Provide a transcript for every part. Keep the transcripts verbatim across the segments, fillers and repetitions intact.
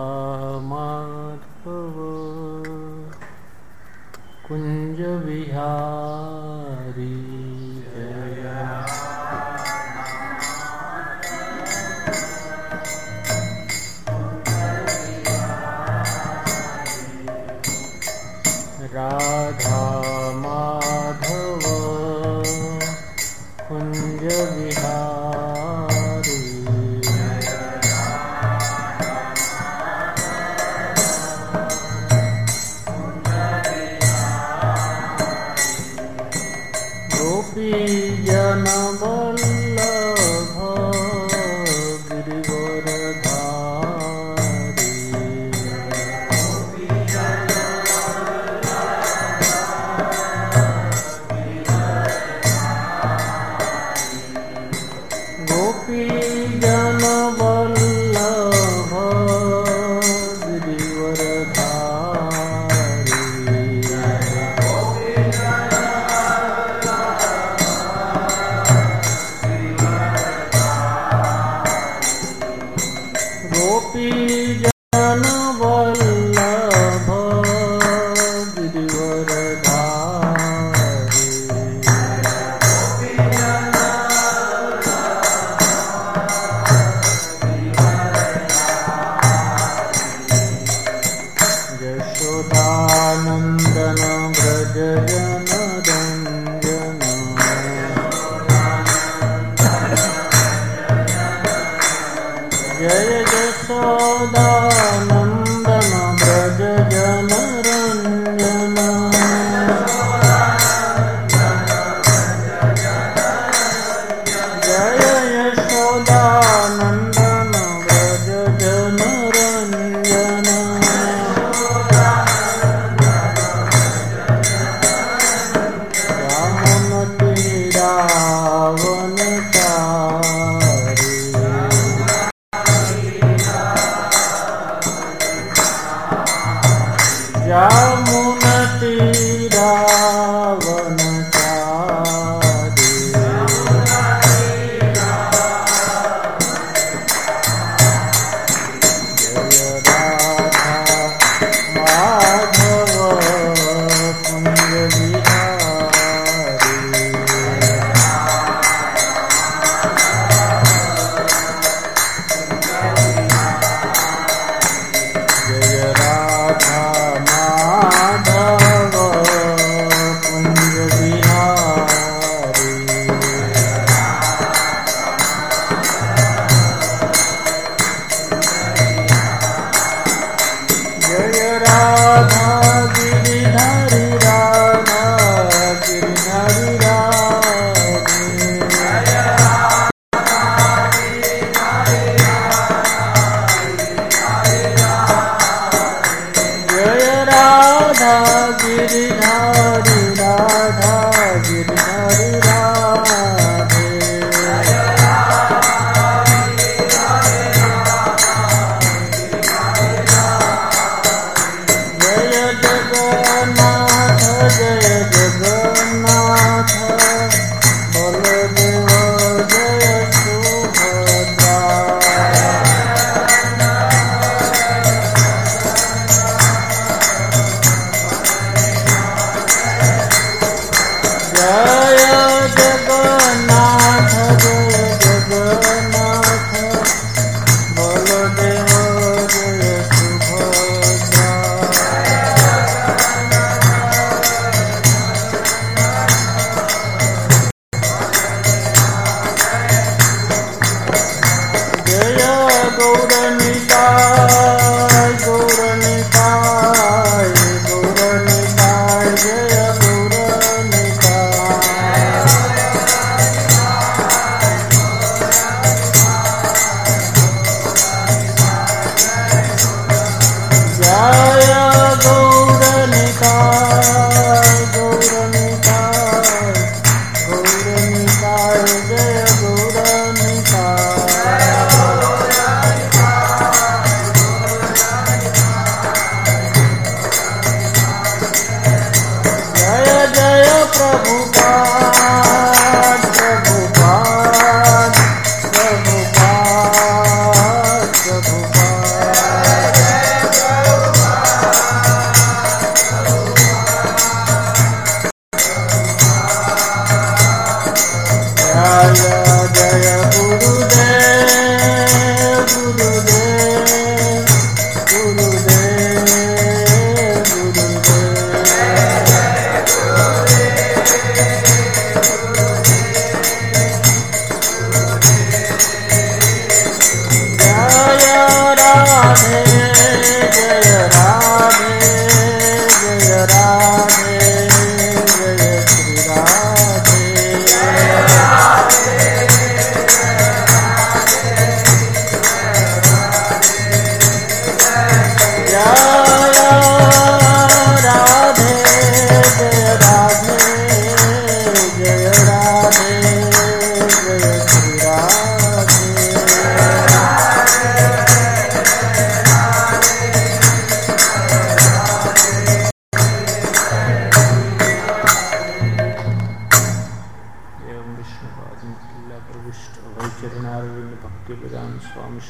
माधव कुंज विहारी जय राधा माधव कुंज विहारी गोपी जन वल्लभ गिरिवरधारी गोपी जन वल्लभ गिरिवरधारी गोपी जन वल्लभ गिरिवरधारी यशोदानंदन व्रज जन रंजन जय यशोदानंदन व्रज जन रंजन जय यशोदानंदन व्रज जन रंजन रावण चारी जामुन तीरावन चारी जय राधा माधव कुंज विहारी जय राधा माधव कुंज विहारी जय राधा गिरिधारी राधा गिरिधारी राधे जय राधा गिरिधारी राधा गिरिधारी राधे जय जगन्नाथ जय जगन्नाथ बलदेव जय सुभद्रा जय जगन्नाथ जय जगन्नाथ बलदेव जय सुभद्रा जय गौरनिताय गौरनिताय गौरनिताय जय जय गौरनिताय गौरनिताय गौरनिताय जय प्रभुपाद प्रभुपाद प्रभुपाद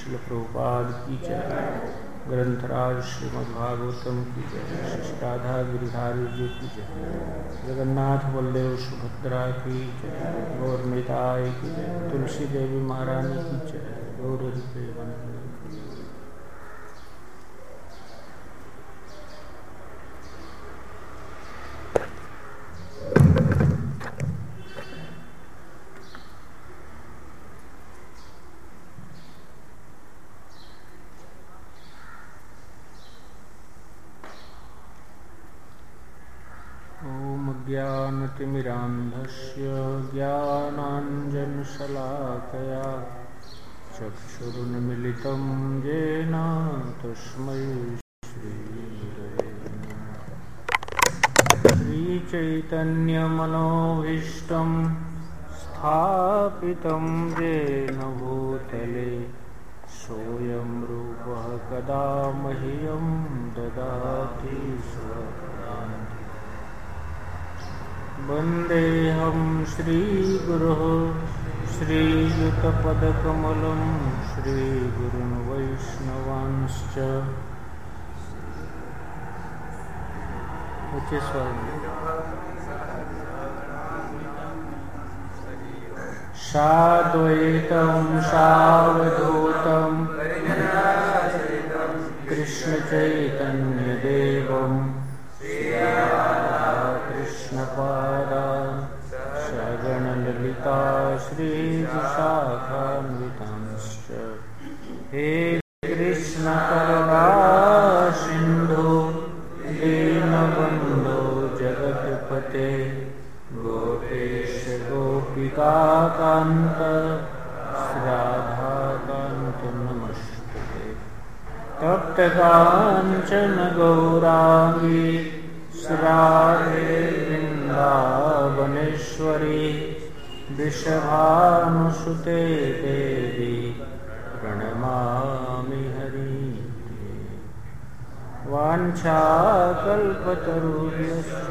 श्रील प्रभुपाद की जय। ग्रंथराज श्रीमद्भागवतम की जय। शिष्टाधा गिरिधारी जी की जय। जगन्नाथ बलदेव सुभद्रा की जय। गौर निताय की जय। तुलसी देवी महारानी की जय। गौर हरि ज्ञानतिमिरान्धस्य ज्ञानाञ्जनशलाकया चक्षुरुन्मिलितं येन तस्मै श्रीगुरवे नमः। श्रीचैतन्यमनोभीष्टं स्थापितं येन भूतले सोऽयं रूपः कदा मह्यं ददाति स्वपदान्ति। वन्देऽहं श्रीगुरोः श्रीयुतपदकमलं श्रीगुरुन् वैष्णवांश्च। उच्च स्वर में साद्वैतं सावधूतं कृष्णचैतन्यदेवं कृष्णपादान् सगणललिता श्रीविशाखान्वितांश्च। हे कृष्णकरुणा सिन्धु दीनबन्धो जगत्पते गोपेश गोपिकान्त राधाकान्त नमस्ते। तप्तकाञ्चन गौराङ्गी राधे वृन्दावनेश्वरी वृषभानुसुते देवी प्रणमामि हरिप्रिये। वाञ्छाकल्पतरुभ्यश्च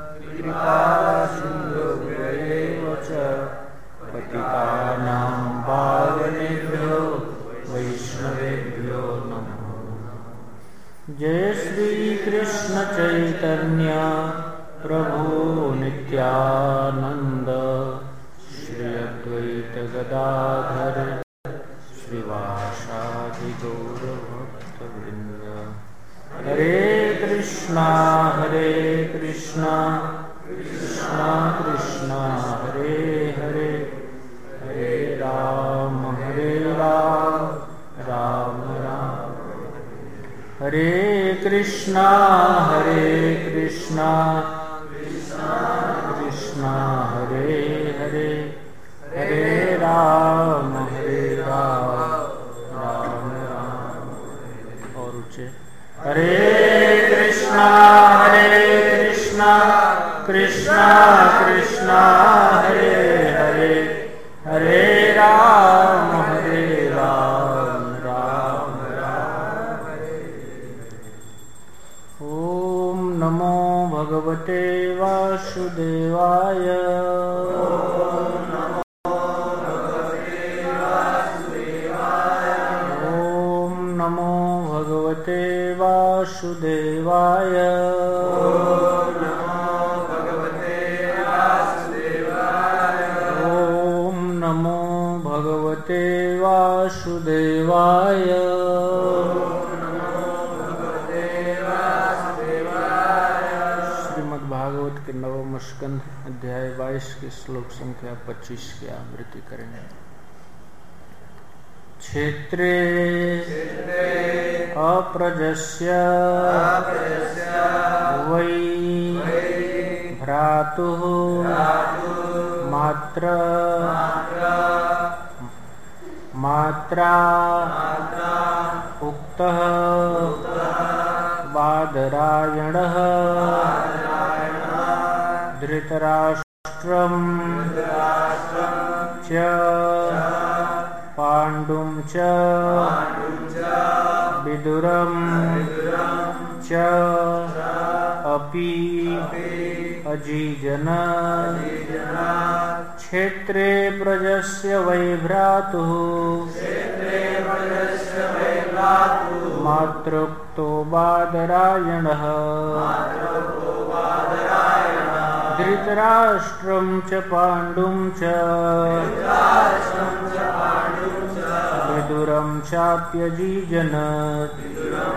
कृपासिन्धुभ्यैव च पतितानां पावनेभ्यो वैष्णवेभ्यो नमः। जय श्री कृष्ण चैतन्य प्रभु नित्यानंद श्री अद्वैत गदाधर श्रीवासादि गौर भक्तवृंद। हरे कृष्णा हरे कृष्णा कृष्णा कृष्णा हरे हरे हरे राम हरे राम राम राम हरे कृष्णा हरे कृष्णा कृष्णा कृष्णा हरे हरे हरे राम हरे राम राम राम। और उच्चे हरे कृष्णा हरे कृष्णा कृष्णा कृष्णा हरे हरे हरे राम हरे राम राम राम। ओम नमो भगवते वासुदेवाय। ओम नमो भगवते वासुदेवाय। ओम नमो भगवते वासुदेवाय। श्रीमद्भागवत के नवम स्कंध अध्याय बाईस के श्लोक संख्या पच्चीस की आवृत्ति करेंगे। क्षेत्रे अप्रजस्य वै भ्रातुः मात्र मात्रा उक्तः बादरायणः धृतराष्ट्रं च पाण्डुं च विदुरं च अपि अजीजन। क्षेत्रे प्रजस्य वै भ्रातुः मात्रोक्तो बादरायणः धृतराष्ट्रं च पाण्डुं च विदुरं चाप्यजीजनत्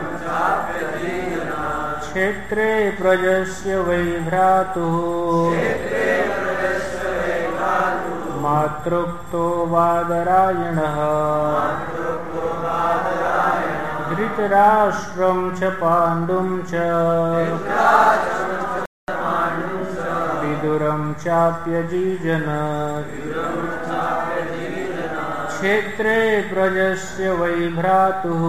क्षेत्रे प्रजस्य वै भ्रातुः मात्रोक्तो बादरायणः धृतराष्ट्रं च पाण्डुं च विदुरं चाप्यजीजनत् क्षेत्रे प्रजस्य वै भ्रातुः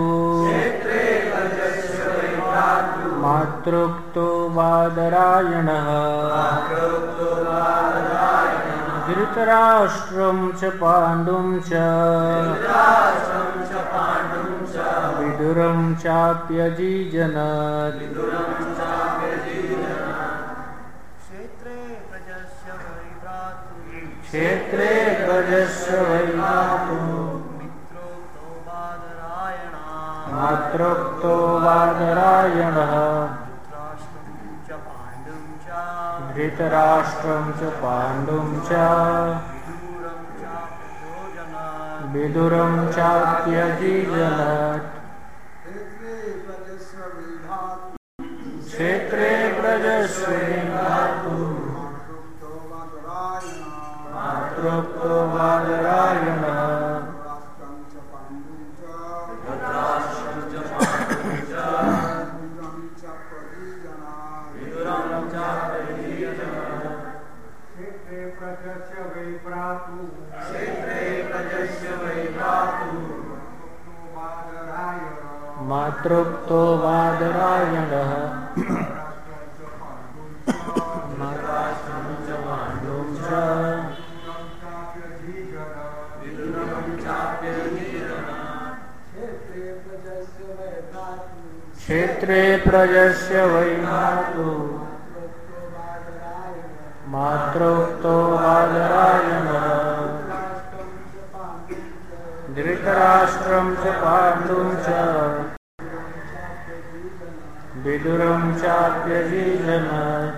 मात्रोक्तो बादरायणः धृतराष्ट्रं च पाण्डुं च विदुरं चाप्यजीजनत् क्षेत्रे प्रजस्य वै भ्रातुः मात्रोक्तो बादरायणः धृतराष्ट्रं च पाण्डुं च विदुरं चाप्यजीजनत् क्षेत्रे प्रजस्य वै भ्रातुः मात्रोक्तो बादरायणः मात्रोक्तो बादरायणः मात्रोक्तं च पाण्डुं च क्षेत्रे प्रजस्य वै भ्रातुः मात्रोक्तो बादरायणः धृतराष्ट्रं च पाण्डुं च विदुरं चाप्यजीजनत्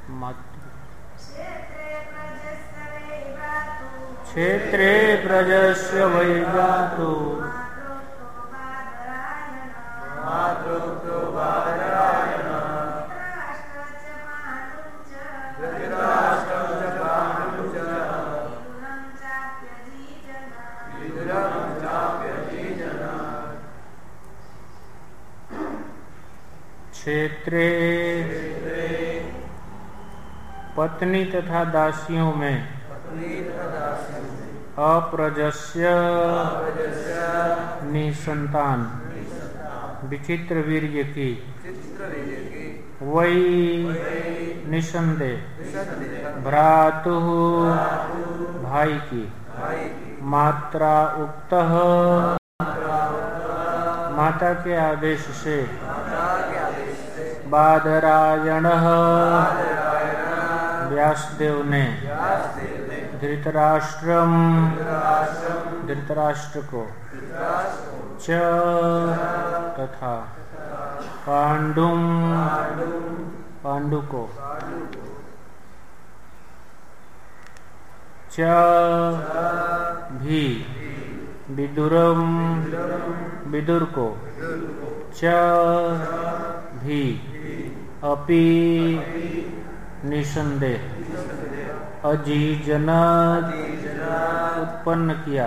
क्षेत्रे प्रजस्य वै भ्रातुः मात्रोक्तो बादरायणः धृतराष्ट्रं च पाण्डुं च विदुरं चाप्यजीजनत् क्षेत्रे पत्नी तथा दासियों में अप्रजस्य निसंतान विचित्र वीर्य की वै निसंदेह भ्रातुः भाई की मात्रा उक्तः माता के आदेश से बादरायणः व्यासदेव ने धृतराष्ट्रम धृतराष्ट्र को च तथा पांडुम पांडु को च भी विदुरम विदुर को च भी अपि निसंदेह अजीजनत उत्पन्न किया।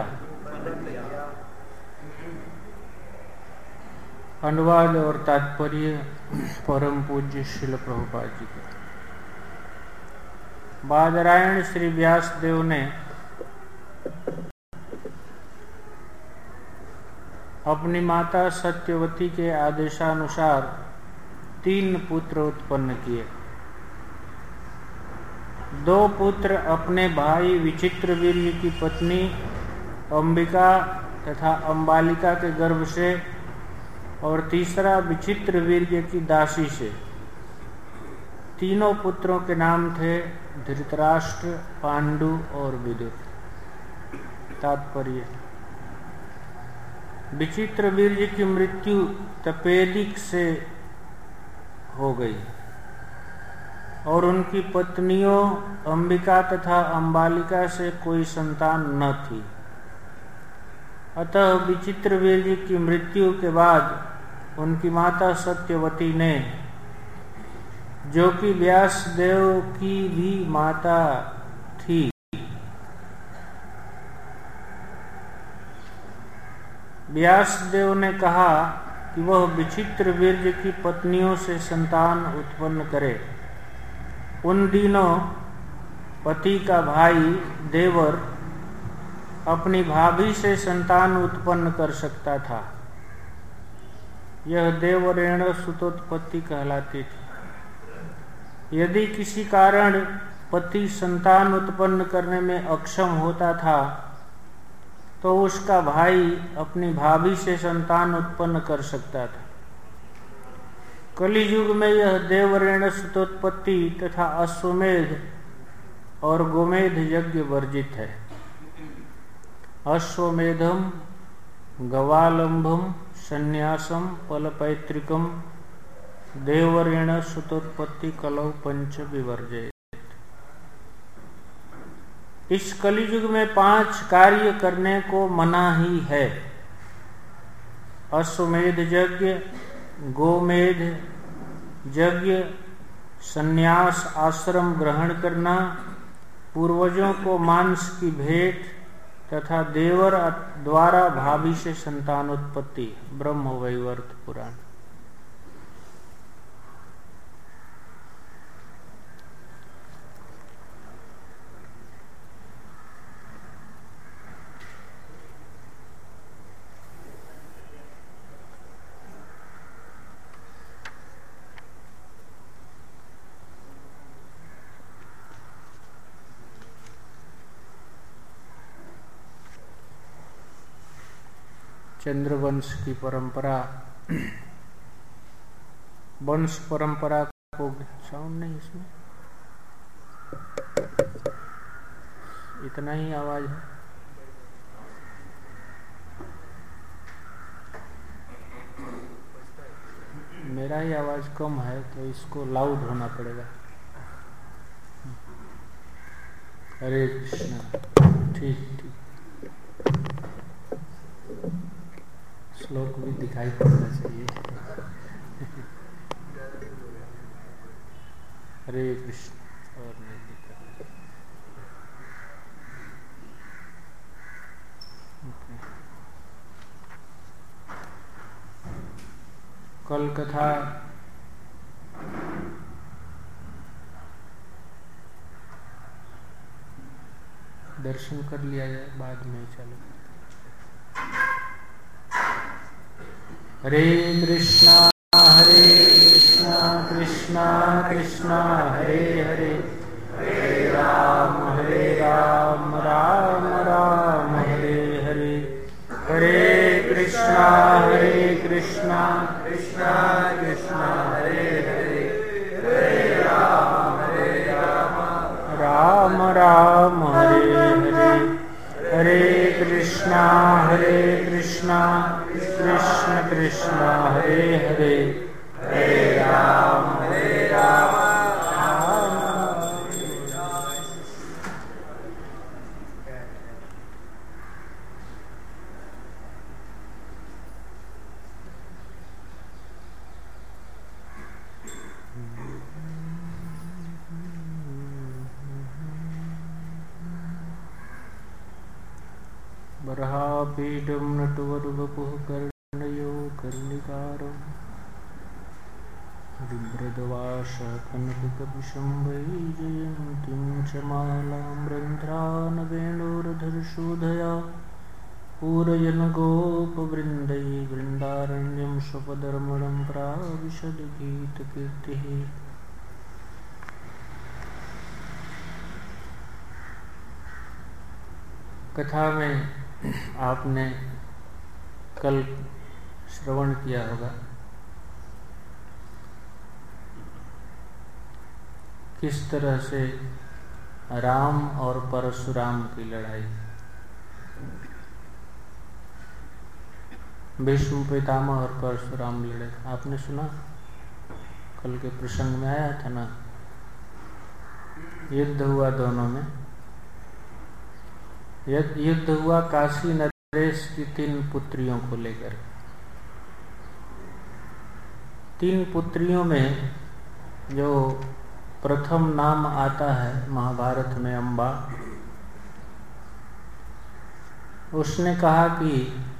अनुवाद और तात्पर्य परम पूज्य श्रील प्रभुपाद जी का। बादरायण श्री व्यास देव ने अपनी माता सत्यवती के आदेशानुसार तीन पुत्र उत्पन्न किए। दो पुत्र अपने भाई विचित्रवीर्य की पत्नी अंबिका तथा अंबालिका के गर्भ से और तीसरा विचित्रवीर्य की दासी से। तीनों पुत्रों के नाम थे धृतराष्ट्र, पांडु और विदुर। तात्पर्य विचित्रवीर्य की मृत्यु तपेदिक से हो गई और उनकी पत्नियों अंबिका तथा अंबालिका से कोई संतान न थी। अतः विचित्रवीर्य की मृत्यु के बाद उनकी माता सत्यवती ने, जो कि व्यासदेव की भी माता थी, व्यासदेव ने कहा कि वह विचित्रवीर्य की पत्नियों से संतान उत्पन्न करे। उन दिनों पति का भाई देवर अपनी भाभी से संतान उत्पन्न कर सकता था। यह देवरेण सुतोत्पत्ति कहलाती थी। यदि किसी कारण पति संतान उत्पन्न करने में अक्षम होता था तो उसका भाई अपनी भाभी से संतान उत्पन्न कर सकता था। कलि युग में यह देवरेण सुतोत्पत्ति तथा अश्वमेध और गोमेध यज्ञ वर्जित है। अश्वमेधम गवालंभम संन्यासम फलपैतृकम देवरेण सुतोत्पत्ति कलौ पंच विवर्जयेत्। इस कलियुग में पांच कार्य करने को मना ही है। अश्वमेध यज्ञ, गोमेध यज्ञ, संन्यास आश्रम ग्रहण करना, पूर्वजों को मांस की भेंट तथा देवर द्वारा भाभी से संतान उत्पत्ति। ब्रह्मवैवर्त पुराण। चंद्रवंश की परंपरा, वंश परंपरा को साउंड नहीं, इसमें इतना ही आवाज है। मेरा ही आवाज कम है तो इसको लाउड होना पड़ेगा। हरे कृष्णा। ठीक ठीक। श्लोक भी दिखाई पड़ना चाहिए। हरे कृष्ण। और नहीं दिखा। कल कथा दर्शन कर लिया जाए, बाद में चलो। हरे कृष्णा हरे कृष्णा कृष्णा कृष्णा हरे हरे, हरे राम हरे राम राम राम हरे हरे। हरे कृष्णा हरे कृष्णा कृष्णा कृष्णा हरे हरे, हरे राम हरे राम राम राम हरे हरे। हरे कृष्णा हरे कृष्णा कृष्ण कृष्ण हरे हरे, हरे राम हरे राम राम राम। बर्हापीडं नटवरवपुः कर्णयो कर्णिकारम् बिभ्रद्वासः कनककपिशं वैजयन्तीं च मालां रन्ध्रानवेणोरधरशोधया पूरयन् गोपवृन्दै वृन्दारण्यं स्वपदरमणं प्राविशद्गीतकीर्तिः। कथा में आपने कल श्रवण किया होगा किस तरह से राम और परशुराम की लड़ाई। भीष्म पितामह और परशुराम लड़े। आपने सुना, कल के प्रसंग में आया था ना, युद्ध हुआ दोनों में। युद्ध हुआ काशी नरेश की तीन पुत्रियों को लेकर। तीन पुत्रियों में जो प्रथम नाम आता है महाभारत में अम्बा, उसने कहा कि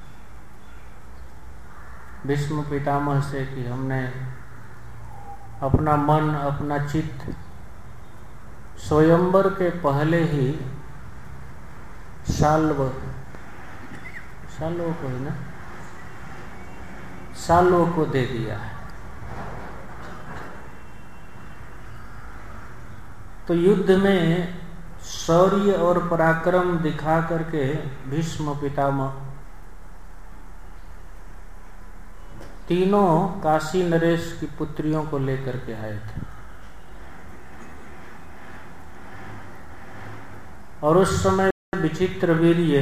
भीष्म पितामह से कि हमने अपना मन अपना चित्त स्वयंवर के पहले ही शाल्व शाल्व को ही ना शाल्व को दे दिया है। तो युद्ध में शौर्य और पराक्रम दिखा करके भीष्म पितामह तीनों काशी नरेश की पुत्रियों को लेकर के आए थे। और उस समय विचित्र वीर्य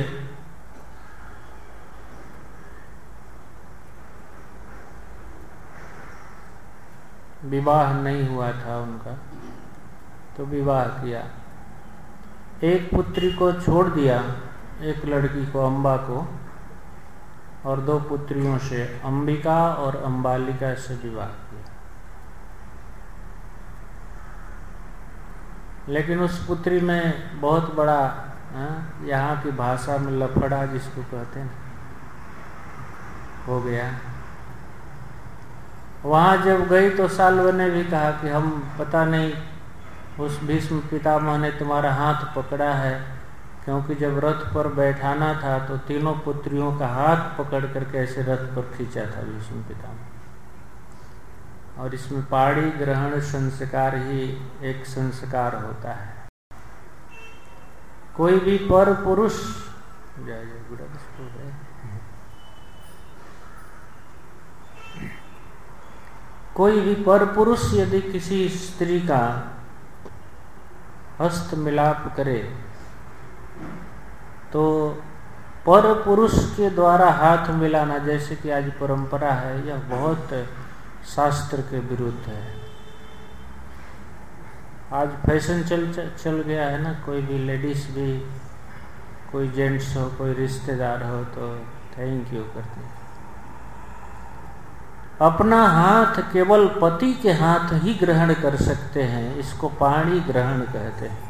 विवाह नहीं हुआ था उनका, तो विवाह किया। एक पुत्री को छोड़ दिया, एक लड़की को अम्बा को, और दो पुत्रियों से अंबिका और अंबालिका से विवाह किया। लेकिन उस पुत्री में बहुत बड़ा यहाँ की भाषा में लफड़ा जिसको कहते हैं हो गया। वहाँ जब गई तो साल्व ने भी कहा कि हम पता नहीं उस भीष्म पितामह ने तुम्हारा हाथ पकड़ा है, क्योंकि जब रथ पर बैठाना था तो तीनों पुत्रियों का हाथ पकड़ करके ऐसे रथ पर खींचा था भीष्म पितामह। और इसमें पाणी ग्रहण संस्कार ही एक संस्कार होता है। कोई भी पर पुरुष जय जय गुरु कोई भी पर पुरुष यदि किसी स्त्री का हस्त मिलाप करे तो पर पुरुष के द्वारा हाथ मिलाना, जैसे कि आज परंपरा है, यह बहुत शास्त्र के विरुद्ध है। आज फैशन चल चल गया है ना, कोई भी लेडीज भी, कोई जेंट्स हो, कोई रिश्तेदार हो तो थैंक यू करते हैं। अपना हाथ केवल पति के हाथ ही ग्रहण कर सकते हैं, इसको पाणी ग्रहण कहते हैं।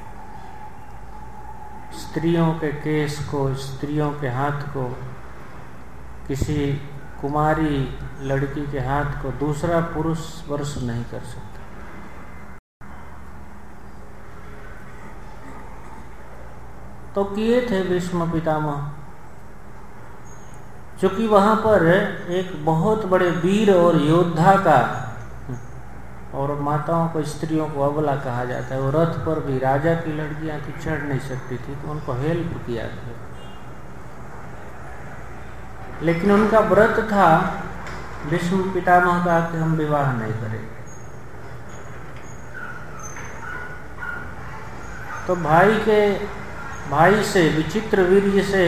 स्त्रियों के केस को, स्त्रियों के हाथ को, किसी कुमारी लड़की के हाथ को दूसरा पुरुष स्पर्श नहीं कर सकता। तो किए थे भीष्म पितामह, क्योंकि वहां पर एक बहुत बड़े वीर और योद्धा का, और माताओं को स्त्रियों को अबला कहा जाता है, वो रथ पर भी राजा की लड़कियां थी, चढ़ नहीं सकती थी, तो उनको हेल्प किया था। लेकिन उनका व्रत था भीष्म पितामह का कि हम विवाह नहीं करेंगे। तो भाई के भाई से, विचित्र वीर्य से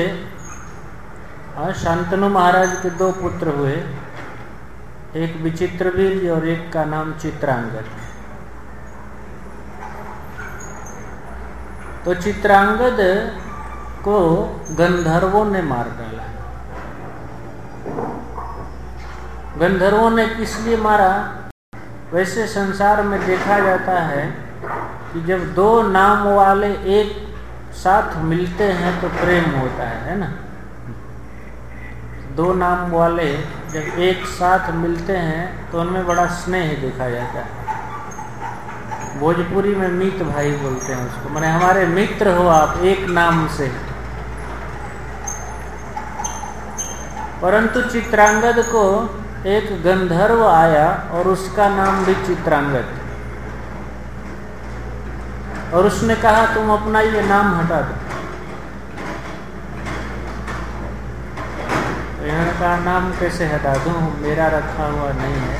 शांतनु महाराज के दो पुत्र हुए, एक विचित्र वीर्य और एक का नाम चित्रांगद। तो चित्रांगद को गंधर्वों ने मार डाला। गंधर्वों ने किस लिए मारा? वैसे संसार में देखा जाता है कि जब दो नाम वाले एक साथ मिलते हैं तो प्रेम होता है, है ना। दो नाम वाले जब एक साथ मिलते हैं तो उनमें बड़ा स्नेह देखा जाता है। भोजपुरी में मित भाई बोलते हैं उसको, माने हमारे मित्र हो आप एक नाम से। परंतु चित्रांगद को एक गंधर्व आया और उसका नाम भी चित्रांगद, और उसने कहा तुम अपना ये नाम हटा दो। इन्होंने कहा नाम कैसे हटा दूं, मेरा रखा हुआ नहीं है।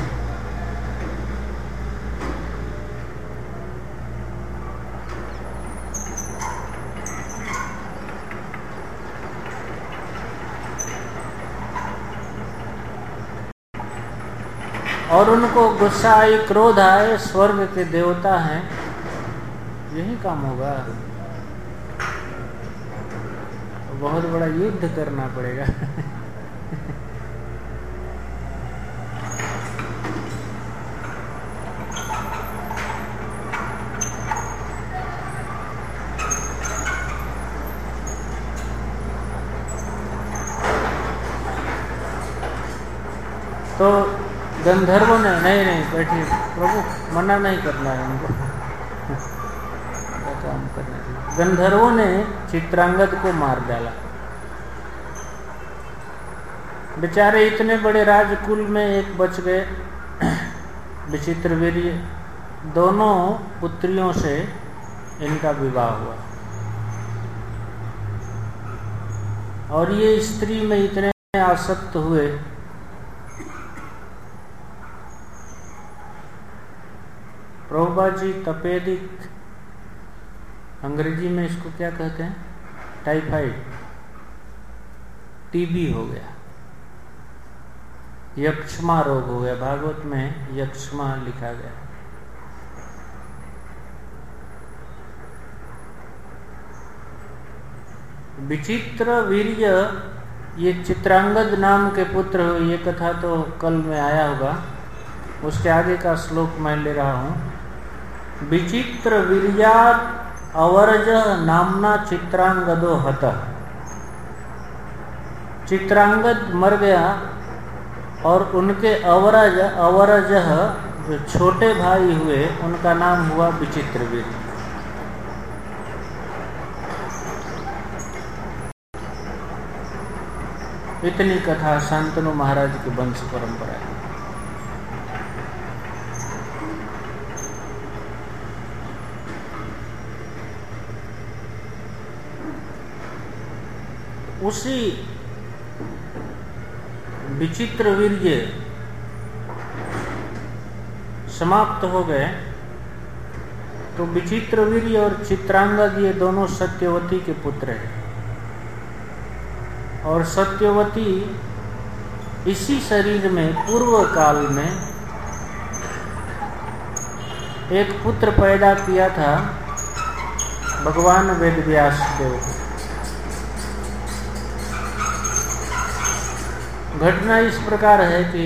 और उनको गुस्सा आए, क्रोध आए, स्वर्ग के देवता हैं, यही काम होगा। बहुत बड़ा युद्ध करना पड़ेगा। तो गंधर्वों ने, नहीं नहीं बैठिए प्रभु, मना नहीं करना है उनको, काम करने के लिए। गंधर्वों ने चित्रांगद को मार डाला। बेचारे इतने बड़े राजकुल में एक बच गए, विचित्रवीर्य। दोनों पुत्रियों से इनका विवाह हुआ और ये स्त्री में इतने आसक्त हुए प्रभुपाद जी तपेदिक, अंग्रेजी में इसको क्या कहते हैं, टाइफाइड, टीबी हो गया, यक्षमा रोग हो गया। भागवत में यक्षमा लिखा गया। विचित्र वीर्य, ये चित्रांगद नाम के पुत्र हो, ये कथा तो कल में आया होगा, उसके आगे का श्लोक मैं ले रहा हूं। विचित्र वीर्यात् अवरज नामना चित्रांगदो हतः। चित्रांगद मर गया और उनके अवरज अवरज जो छोटे भाई हुए, उनका नाम हुआ विचित्रवीर्य। इतनी कथा शांतनु महाराज की वंश परंपरा है। उसी विचित्रवीर्य समाप्त हो गए तो विचित्रवीर्य और चित्रांगद ये दोनों सत्यवती के पुत्र हैं। और सत्यवती इसी शरीर में पूर्व काल में एक पुत्र पैदा किया था, भगवान वेदव्यास देव। घटना इस प्रकार है कि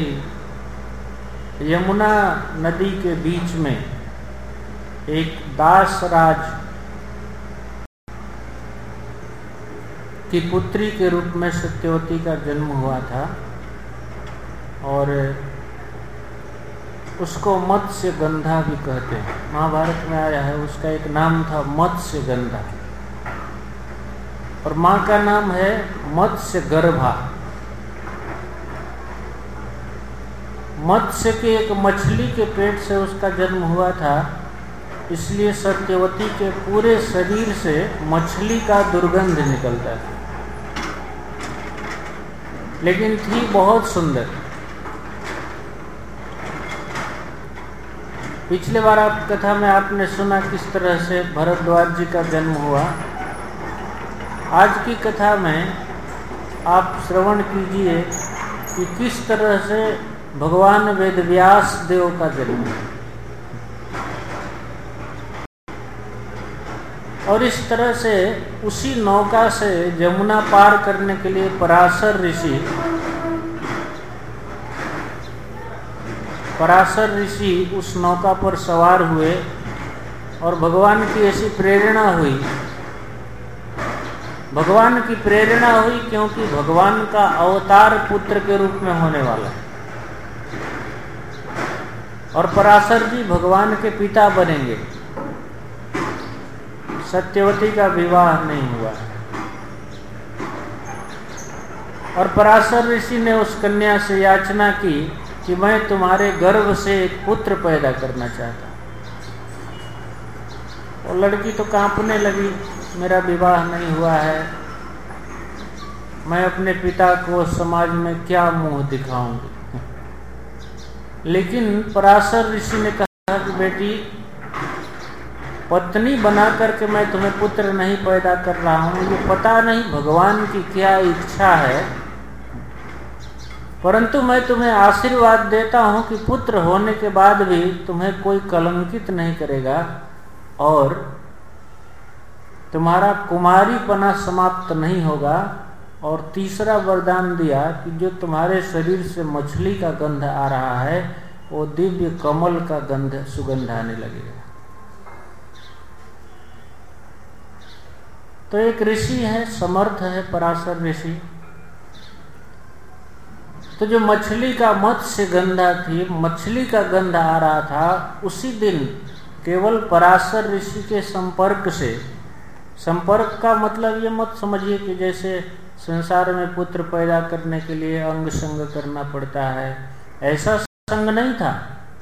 यमुना नदी के बीच में एक दासराज की पुत्री के रूप में सत्यवती का जन्म हुआ था और उसको मत्स्य गंधा भी कहते हैं। महाभारत में आया है, उसका एक नाम था मत्स्य गंधा और माँ का नाम है मत्स्य गर्भा। मत्स्य के एक मछली के पेट से उसका जन्म हुआ था, इसलिए सत्यवती के पूरे शरीर से मछली का दुर्गंध निकलता था, लेकिन थी बहुत सुंदर। पिछले बार आप कथा में आपने सुना किस तरह से भरद्वाज जी का जन्म हुआ। आज की कथा में आप श्रवण कीजिए कि किस तरह से भगवान वेदव्यास देव का जन्म है। और इस तरह से उसी नौका से यमुना पार करने के लिए पराशर ऋषि पराशर ऋषि उस नौका पर सवार हुए और भगवान की ऐसी प्रेरणा हुई भगवान की प्रेरणा हुई क्योंकि भगवान का अवतार पुत्र के रूप में होने वाला है और पराशर जी भगवान के पिता बनेंगे। सत्यवती का विवाह नहीं हुआ और पराशर ऋषि ने उस कन्या से याचना की कि मैं तुम्हारे गर्भ से एक पुत्र पैदा करना चाहता। और लड़की तो कांपने लगी, मेरा विवाह नहीं हुआ है, मैं अपने पिता को समाज में क्या मुंह दिखाऊंगी। लेकिन पराशर ऋषि ने कहा कि बेटी, पत्नी बना करके मैं तुम्हें पुत्र नहीं पैदा कर रहा हूं, ये पता नहीं भगवान की क्या इच्छा है परंतु मैं तुम्हें आशीर्वाद देता हूं कि पुत्र होने के बाद भी तुम्हें कोई कलंकित नहीं करेगा और तुम्हारा कुमारीपना समाप्त नहीं होगा। और तीसरा वरदान दिया कि जो तुम्हारे शरीर से मछली का गंध आ रहा है वो दिव्य कमल का गंध सुगंध आने लगेगा। तो एक ऋषि है, समर्थ है, पराशर ऋषि। तो जो मछली का मत्स्य गंधा थी, मछली का गंध आ रहा था, उसी दिन केवल पराशर ऋषि के संपर्क से, संपर्क का मतलब ये मत समझिए कि जैसे संसार में पुत्र पैदा करने के लिए अंग संग करना पड़ता है, ऐसा संग नहीं था।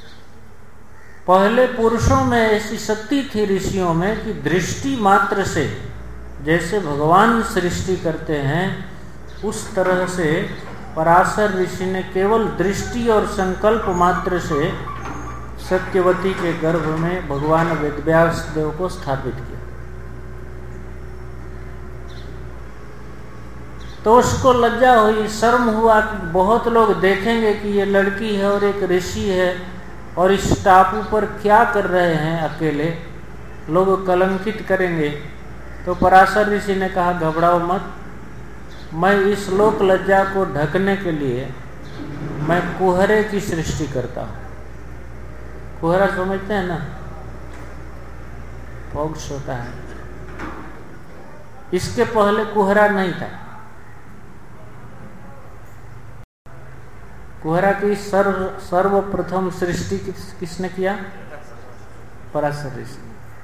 पहले पुरुषों में ऐसी शक्ति थी ऋषियों में कि दृष्टि मात्र से जैसे भगवान सृष्टि करते हैं उस तरह से पराशर ऋषि ने केवल दृष्टि और संकल्प मात्र से सत्यवती के गर्भ में भगवान वेदव्यास देव को स्थापित किया। तो उसको लज्जा हुई, शर्म हुआ कि बहुत लोग देखेंगे कि ये लड़की है और एक ऋषि है और इस टापू पर क्या कर रहे हैं अकेले, लोग कलंकित करेंगे। तो पराशर ऋषि ने कहा घबराओ मत, मैं इस लोक लज्जा को ढकने के लिए मैं कुहरे की सृष्टि करता हूँ। कुहरा समझते हैं ना, पॉक्स होता है। इसके पहले कुहरा नहीं था। कुहरा की सर्व सर्वप्रथम सृष्टि किस, किसने किया? पराशर ऋषि।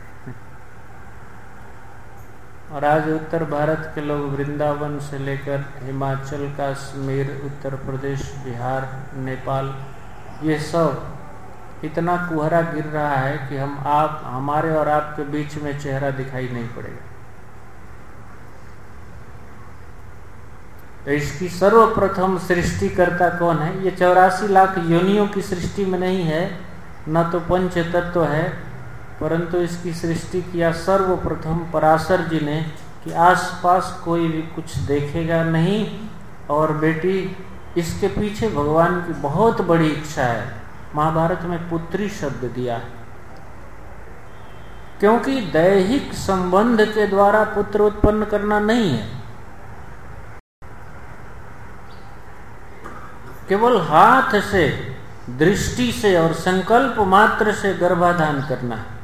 और आज उत्तर भारत के लोग वृंदावन से लेकर हिमाचल, कश्मीर, उत्तर प्रदेश, बिहार, नेपाल, ये सब इतना कुहरा गिर रहा है कि हम आप हमारे और आपके बीच में चेहरा दिखाई नहीं पड़ेगा। तो इसकी सर्वप्रथम सृष्टिकर्ता कौन है? ये चौरासी लाख योनियों की सृष्टि में नहीं है, न तो पंच तत्व है, परंतु इसकी सृष्टि किया सर्वप्रथम पराशर जी ने कि आसपास कोई भी कुछ देखेगा नहीं। और बेटी, इसके पीछे भगवान की बहुत बड़ी इच्छा है। महाभारत में पुत्री शब्द दिया है क्योंकि दैहिक संबंध के द्वारा पुत्र उत्पन्न करना नहीं है, केवल हाथ से, दृष्टि से और संकल्प मात्र से गर्भाधान करना है।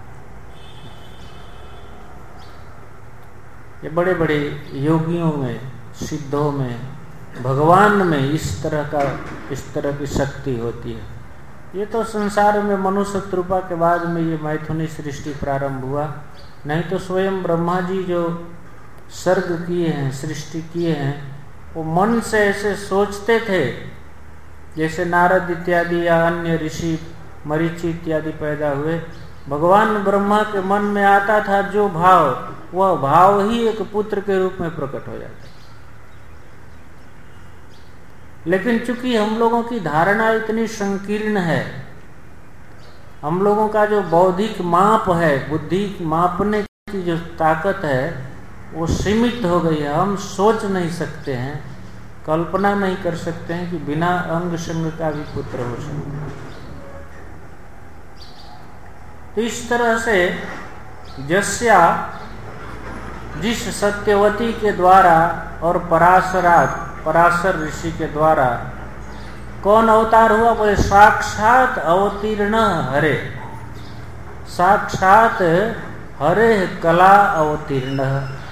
ये बड़े बड़े योगियों में, सिद्धों में, भगवान में इस तरह का इस तरह की शक्ति होती है। ये तो संसार में मनुष्य कृपा के बाद में ये मैथुनी सृष्टि प्रारंभ हुआ, नहीं तो स्वयं ब्रह्मा जी जो सर्ग किए हैं, सृष्टि किए हैं, वो मन से ऐसे सोचते थे जैसे नारद इत्यादि या अन्य ऋषि, मरीचि इत्यादि पैदा हुए। भगवान ब्रह्मा के मन में आता था जो भाव, वह भाव ही एक पुत्र के रूप में प्रकट हो जाता। लेकिन चूंकि हम लोगों की धारणा इतनी संकीर्ण है, हम लोगों का जो बौद्धिक माप है, बुद्धि मापने की जो ताकत है वो सीमित हो गई है। हम सोच नहीं सकते हैं, कल्पना नहीं कर सकते हैं कि बिना अंग संग का भी पुत्र हो सकता है। तो इस तरह से जस्या, जिस सत्यवती के द्वारा और पराशरात, पराशर ऋषि के द्वारा कौन अवतार हुआ? बोले साक्षात अवतीर्ण हरे, साक्षात हरे कला अवतीर्ण,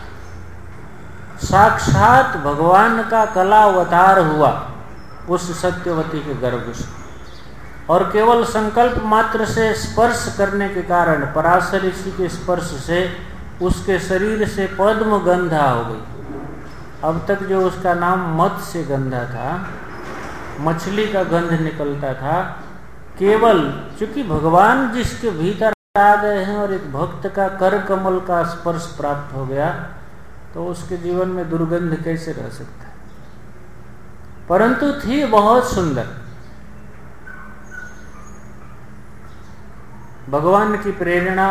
साक्षात भगवान का कला अवतार हुआ उस सत्यवती के गर्भ से। और केवल संकल्प मात्र से स्पर्श करने के कारण, पराशर ऋषि के स्पर्श से उसके शरीर से पद्म गंधा हो गई। अब तक जो उसका नाम मत्स्य गंधा था, मछली का गंध निकलता था, केवल चूंकि भगवान जिसके भीतर आ गए हैं और एक भक्त का कर कमल का स्पर्श प्राप्त हो गया, तो उसके जीवन में दुर्गंध कैसे रह सकता है? परंतु थी बहुत सुंदर। भगवान की प्रेरणा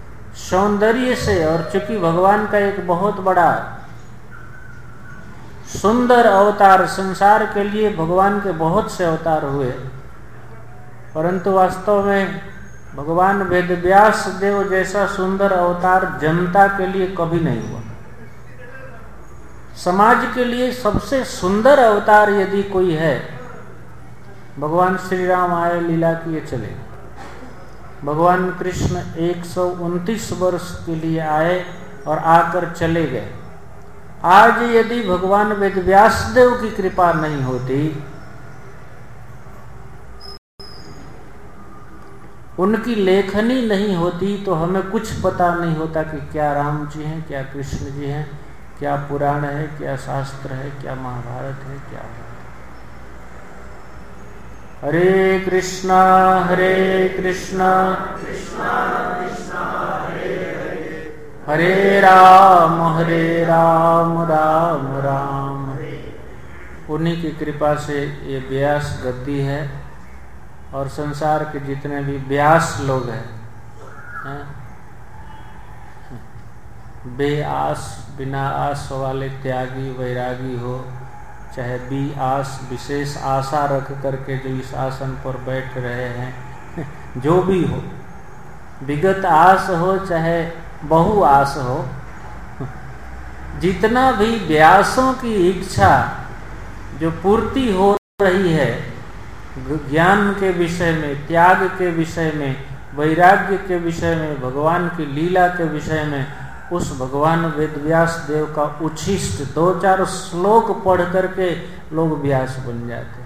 सौंदर्य से, और चूंकि भगवान का एक बहुत बड़ा सुंदर अवतार, संसार के लिए भगवान के बहुत से अवतार हुए, परंतु वास्तव में भगवान वेदव्यास देव जैसा सुंदर अवतार जनता के लिए कभी नहीं हुआ। समाज के लिए सबसे सुंदर अवतार यदि कोई है, भगवान श्री राम आए, लीला किए, चले। भगवान कृष्ण एक सौ उनतीस वर्ष के लिए आए और आकर चले गए। आज यदि भगवान वेदव्यास देव की कृपा नहीं होती, उनकी लेखनी नहीं होती, तो हमें कुछ पता नहीं होता कि क्या राम जी हैं, क्या कृष्ण जी हैं, क्या पुराण है, क्या शास्त्र है, क्या महाभारत है, क्या है। हरे कृष्णा हरे कृष्णा कृष्णा कृष्णा हरे हरे, हरे राम हरे राम राम राम हरे। उन्हीं की कृपा से ये व्यास गद्दी है, और संसार के जितने भी व्यास लोग हैं, हैं? बेआस बिना आस वाले त्यागी वैरागी हो, चाहे बी आस विशेष आशा रख करके जो इस आसन पर बैठ रहे हैं, जो भी हो, विगत आस हो चाहे बहु आस हो, जितना भी व्यासों की इच्छा जो पूर्ति हो रही है ज्ञान के विषय में, त्याग के विषय में, वैराग्य के विषय में, भगवान की लीला के विषय में, उस भगवान वेदव्यास देव का उच्छिष्ट दो चार श्लोक पढ़ करके लोग व्यास बन जाते।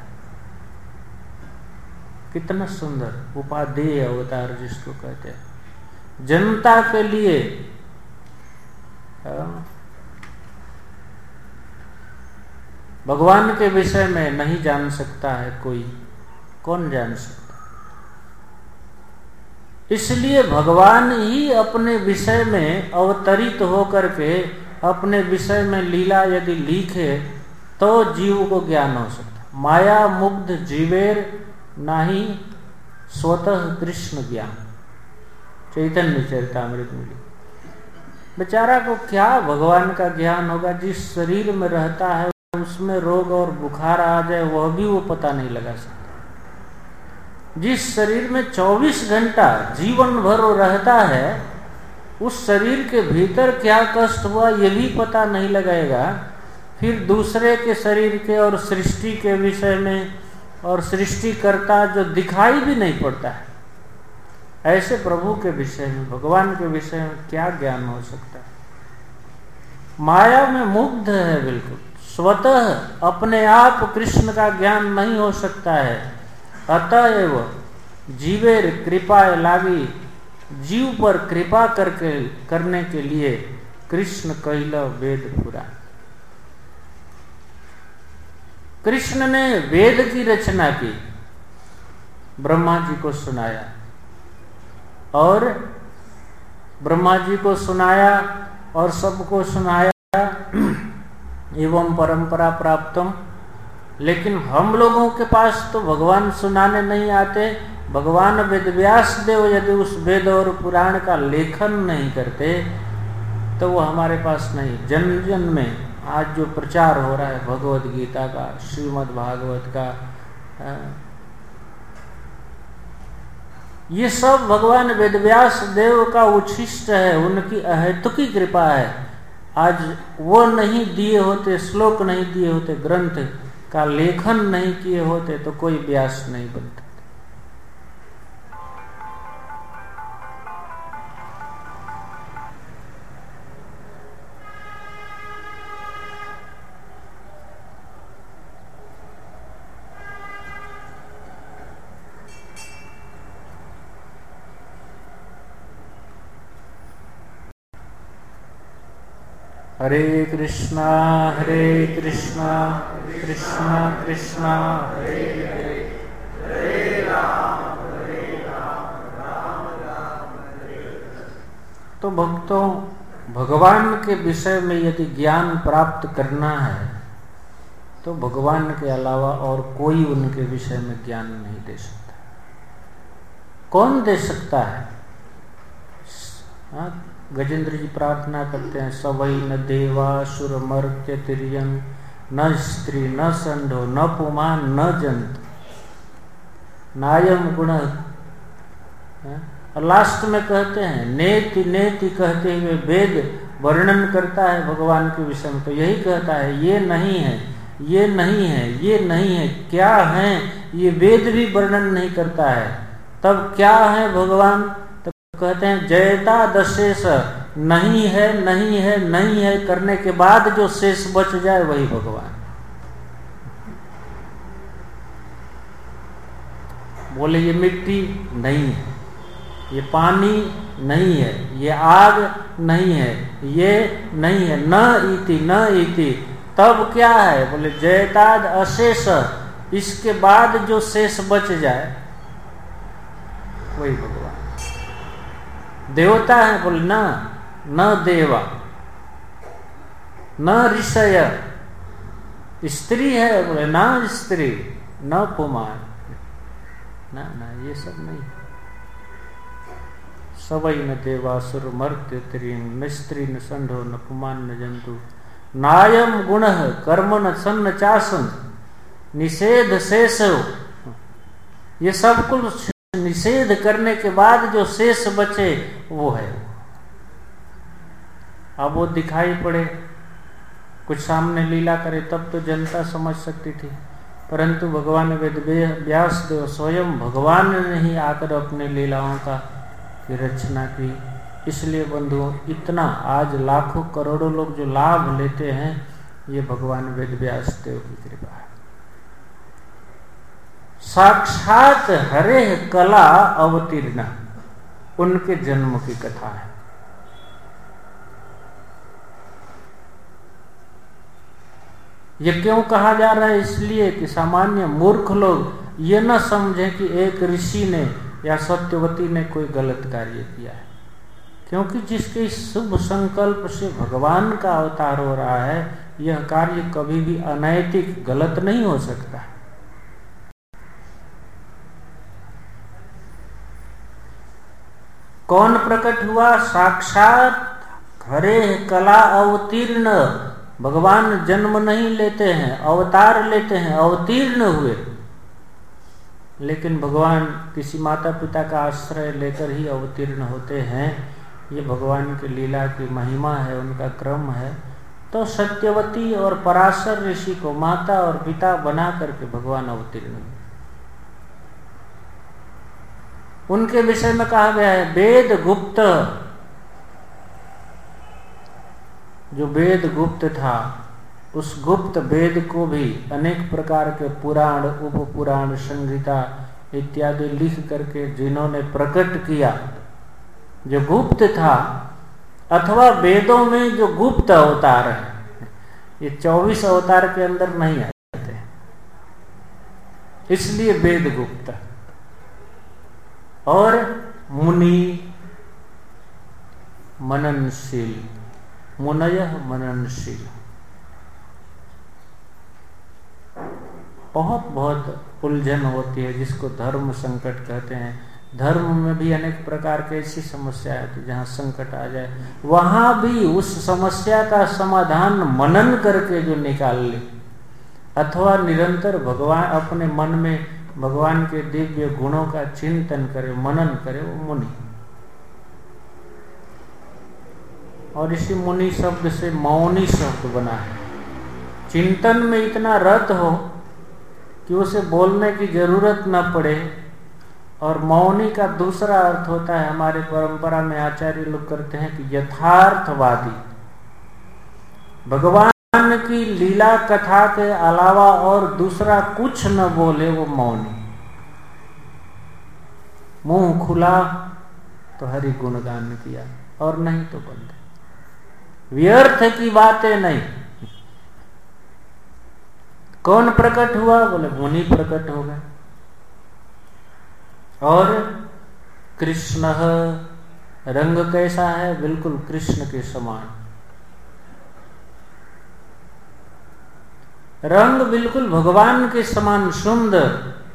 कितना सुंदर उपादेय अवतार जिसको कहते हैं, जनता के लिए। भगवान के विषय में नहीं जान सकता है कोई, कौन जान सकता? इसलिए भगवान ही अपने विषय में अवतरित होकर के अपने विषय में लीला यदि लिखे तो जीव को ज्ञान हो सकता। माया मुग्ध जीवेर नाही स्वतः कृष्ण ज्ञान, चैतन्य चरितामृत में। बेचारा को क्या भगवान का ज्ञान होगा? जिस शरीर में रहता है उसमें रोग और बुखार आ जाए वह भी वो पता नहीं लगा सकता। जिस शरीर में चौबीस घंटा जीवन भर रहता है, उस शरीर के भीतर क्या कष्ट हुआ ये भी पता नहीं लगाएगा। फिर दूसरे के शरीर के और सृष्टि के विषय में, और सृष्टिकर्ता जो दिखाई भी नहीं पड़ता है, ऐसे प्रभु के विषय में, भगवान के विषय में क्या ज्ञान हो सकता है? माया में मुग्ध है बिल्कुल, स्वतः अपने आप कृष्ण का ज्ञान नहीं हो सकता है। अतएव जीवेर कृपा लागी, जीव पर कृपा करके करने के लिए कृष्ण कहला वेद पुराण। कृष्ण ने वेद की रचना की, ब्रह्मा जी को सुनाया, और ब्रह्मा जी को सुनाया और सबको सुनाया, एवं परंपरा प्राप्तम। लेकिन हम लोगों के पास तो भगवान सुनाने नहीं आते। भगवान वेदव्यास देव यदि उस वेद और पुराण का लेखन नहीं करते तो वो हमारे पास नहीं। जन जन में आज जो प्रचार हो रहा है भगवद गीता का, श्रीमद् भागवत का, ये सब भगवान वेदव्यास देव का उच्छिष्ट है, उनकी अहेतुकी कृपा है। आज वो नहीं दिए होते, श्लोक नहीं दिए होते, ग्रंथ का लेखन नहीं किए होते तो कोई व्यास नहीं बनता। हरे कृष्णा हरे कृष्णा कृष्णा कृष्णा हरे हरे, हरे राम हरे राम राम राम हरे हरे। तो भक्तों, भगवान के विषय में यदि ज्ञान प्राप्त करना है तो भगवान के अलावा और कोई उनके विषय में ज्ञान नहीं दे सकता। कौन दे सकता है? हाँ, गजेंद्र जी प्रार्थना करते हैं, सवै न देवा सुर मर्त्य तिर्यन न स्त्री, न संडो, न पुमान, न जंतु, नायम गुण। और लास्ट में कहते हैं नेति नेति कहते हुए वेद वर्णन करता है भगवान के विषय में, तो यही कहता है ये नहीं है, ये नहीं है, ये नहीं है, क्या है ये वेद भी वर्णन नहीं करता है। तब क्या है भगवान? तो कहते हैं जयता दशेष, नहीं है नहीं है नहीं है करने के बाद जो शेष बच जाए वही भगवान। बोले ये मिट्टी नहीं है, ये पानी नहीं है, ये आग नहीं है, ये नहीं है, न इति न इति। तब क्या है? बोले जयताद अशेष, इसके बाद जो शेष बच जाए वही भगवान। देवता है? बोले ना, न देवा, न ऋषय। स्त्री है? बोले ना स्त्री, न पुमान, ना ना ये सब नहीं। सबई न देवासुर मर्त्य त्रीन, न स्त्री न संढो, न पुमान न जंतु, नायम गुण कर्म न सन्न चासन, निषेध शेष। ये सब कुछ निषेध करने के बाद जो शेष बचे वो है। अब वो दिखाई पड़े, कुछ सामने लीला करे तब तो जनता समझ सकती थी, परंतु भगवान वेद व्यास देव स्वयं भगवान ने ही आकर अपने लीलाओं का की रचना की। इसलिए बंधुओं, इतना आज लाखों करोड़ों लोग जो लाभ लेते हैं ये भगवान वेद व्यास देव की कृपा है। साक्षात हरे कला अवतीर्ण उनके जन्म की कथा है। ये क्यों कहा जा रहा है? इसलिए कि सामान्य मूर्ख लोग ये न समझे कि एक ऋषि ने या सत्यवती ने कोई गलत कार्य किया है, क्योंकि जिसके शुभ संकल्प से भगवान का अवतार हो रहा है यह कार्य कभी भी अनैतिक गलत नहीं हो सकता। कौन प्रकट हुआ? साक्षात हरे कला अवतीर्ण। भगवान जन्म नहीं लेते हैं, अवतार लेते हैं, अवतीर्ण हुए। लेकिन भगवान किसी माता पिता का आश्रय लेकर ही अवतीर्ण होते हैं। ये भगवान की लीला की महिमा है, उनका क्रम है। तो सत्यवती और पराशर ऋषि को माता और पिता बना करके भगवान अवतीर्ण हुए। उनके विषय में कहा गया है वेद गुप्त। जो वेद गुप्त था उस गुप्त वेद को भी अनेक प्रकार के पुराण, उप पुराण, संहिता इत्यादि लिख करके जिन्होंने प्रकट किया, जो गुप्त था, अथवा वेदों में जो गुप्त अवतार है, ये चौबीस अवतार के अंदर नहीं आते, इसलिए वेद गुप्त। और मुनि मननशील, मुनयः मननशील, बहुत बहुत उलझन होती है जिसको धर्म संकट कहते हैं। धर्म में भी अनेक प्रकार की ऐसी समस्या है जहाँ संकट आ जाए, वहां भी उस समस्या का समाधान मनन करके जो निकाल ले, अथवा निरंतर भगवान अपने मन में भगवान के दिव्य गुणों का चिंतन करे, मनन करे, वो मुनि। और इसी मुनि शब्द से मौनी शब्द बना है। चिंतन में इतना रत हो कि उसे बोलने की जरूरत न पड़े। और मौनी का दूसरा अर्थ होता है, हमारे परंपरा में आचार्य लोग करते हैं कि यथार्थवादी। भगवान की लीला कथा के अलावा और दूसरा कुछ न बोले वो मौनी। मुंह खुला तो हरि गुणगान किया, और नहीं तो बंद। व्यर्थ की बातें नहीं। कौन प्रकट हुआ? बोले मुनि प्रकट हो गए। और कृष्ण रंग कैसा है? बिल्कुल कृष्ण के समान। रंग बिल्कुल भगवान के समान सुंदर।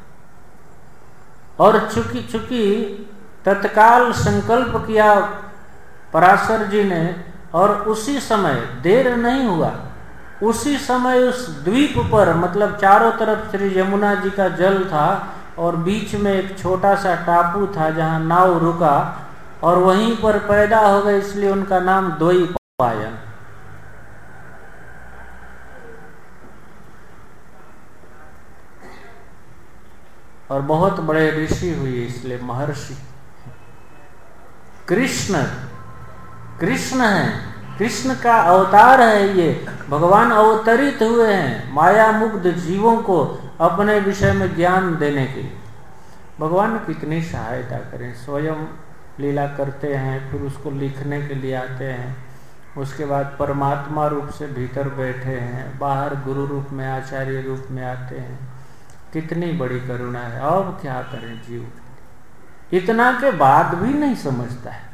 और चूंकि चूंकि तत्काल संकल्प किया पराशर जी ने, और उसी समय देर नहीं हुआ, उसी समय उस द्वीप पर, मतलब चारों तरफ श्री यमुना जी का जल था और बीच में एक छोटा सा टापू था जहां नाव रुका और वहीं पर पैदा हो गए, इसलिए उनका नाम द्वैपायन। और बहुत बड़े ऋषि हुए इसलिए महर्षि। कृष्ण कृष्ण है, कृष्ण का अवतार है ये, भगवान अवतरित हुए हैं माया मुग्ध जीवों को अपने विषय में ज्ञान देने के लिए। भगवान कितनी सहायता करें, स्वयं लीला करते हैं, फिर उसको लिखने के लिए आते हैं, उसके बाद परमात्मा रूप से भीतर बैठे हैं, बाहर गुरु रूप में आचार्य रूप में आते हैं। कितनी बड़ी करुणा है। अब क्या करें जीव, इतना के बाद भी नहीं समझता है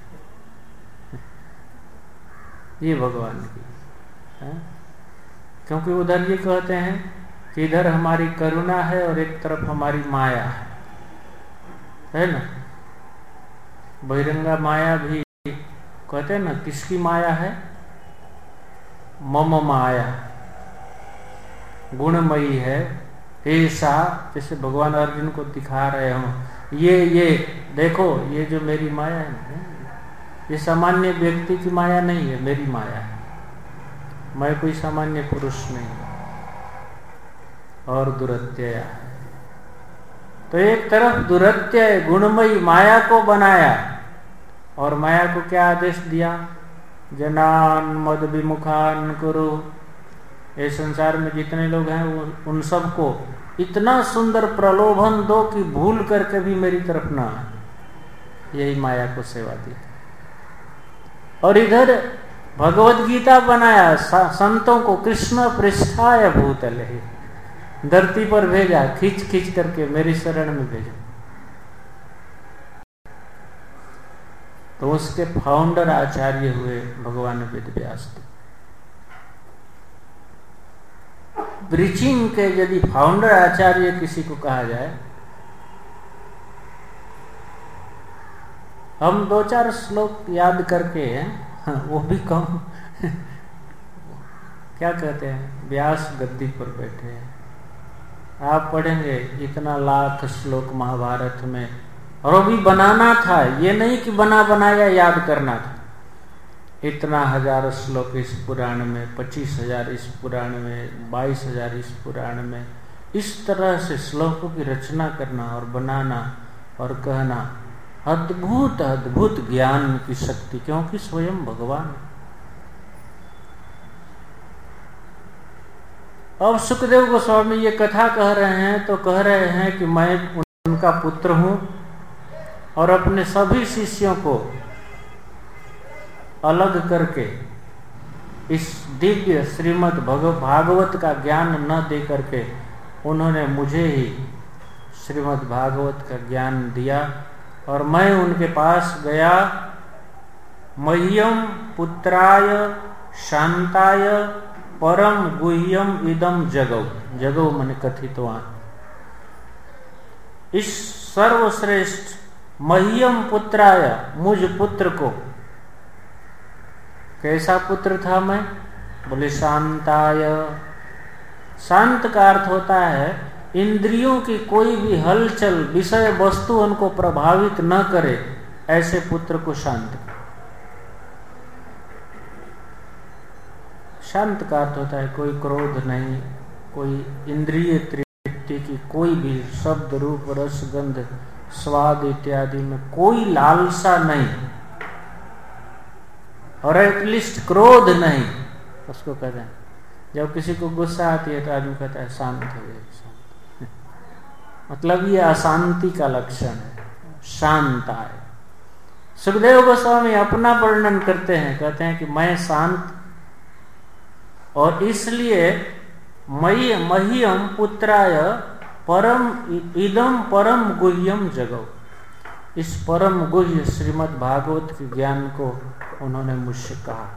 ये भगवान की है? क्योंकि उधर ये कहते हैं कि इधर हमारी करुणा है और एक तरफ हमारी माया है, है ना। बहिरंगा माया भी कहते हैं ना, किसकी माया है? मम माया, गुणमयी है ऐसा, जैसे भगवान अर्जुन को दिखा रहे हो, ये ये देखो ये जो मेरी माया है, ये सामान्य व्यक्ति की माया नहीं है, मेरी माया है। मैं कोई सामान्य पुरुष नहीं और दुरत्यय है। तो एक तरफ दुरत्यय गुणमयी माया को बनाया और माया को क्या आदेश दिया? जनान मद विमुखान कुरु। ये संसार में जितने लोग हैं उन सबको इतना सुंदर प्रलोभन दो कि भूल करके भी मेरी तरफ ना आए। यही माया को सेवा दी। और इधर भगवत गीता बनाया, संतों को कृष्ण पृष्ठाय भूतले, धरती पर भेजा, खींच खींच करके मेरी शरण में भेजा। तो उसके फाउंडर आचार्य हुए भगवान वेदव्यास। ब्रीचिंग के यदि फाउंडर आचार्य किसी को कहा जाए, हम दो चार श्लोक याद करके वो भी कम क्या कहते हैं, व्यास गद्दी पर बैठे हैं। आप पढ़ेंगे इतना लाख श्लोक महाभारत में, और वो भी बनाना था, ये नहीं कि बना बनाया याद करना था। इतना हजार श्लोक इस पुराण में, पच्चीस हजार इस पुराण में, बाईस हजार इस पुराण में, इस तरह से श्लोकों की रचना करना और बनाना और कहना, अद्भुत अद्भुत ज्ञान की शक्ति, क्योंकि स्वयं भगवान। अब सुखदेव गोस्वामी ये कथा कह रहे हैं तो कह रहे हैं कि मैं उनका पुत्र हूं और अपने सभी शिष्यों को अलग करके इस दिव्य श्रीमद् भागवत का ज्ञान न दे करके उन्होंने मुझे ही श्रीमद् भागवत का ज्ञान दिया। और मैं उनके पास गया, मह्यम पुत्राय शांताय परम गुह्यम इदम जगौ, जगौ माने कथितवान, इस सर्वश्रेष्ठ मह्यम पुत्राय, मुझ पुत्र को। कैसा पुत्र था मैं? बोले शांताय। शांत का अर्थ होता है इंद्रियों की कोई भी हलचल, विषय वस्तु उनको प्रभावित न करे, ऐसे पुत्र को शांत। शांत का अर्थ होता है कोई क्रोध नहीं, कोई इंद्रिय तृप्ति की कोई भी शब्द रूप रस गंध स्वाद इत्यादि में कोई लालसा नहीं, और एटलीस्ट क्रोध नहीं, उसको कहते हैं। जब किसी को गुस्सा आती है तो आदमी कहता है शांत हो जाए, मतलब ये अशांति का लक्षण है, शांत आए। सुखदेव गोस्वामी अपना वर्णन करते हैं, कहते हैं कि मैं शांत, और इसलिए मई मह्यम पुत्राय परम इदम परम गुह्यम जगौ, इस परम गुह्य श्रीमद् भागवत के ज्ञान को उन्होंने मुझसे कहा।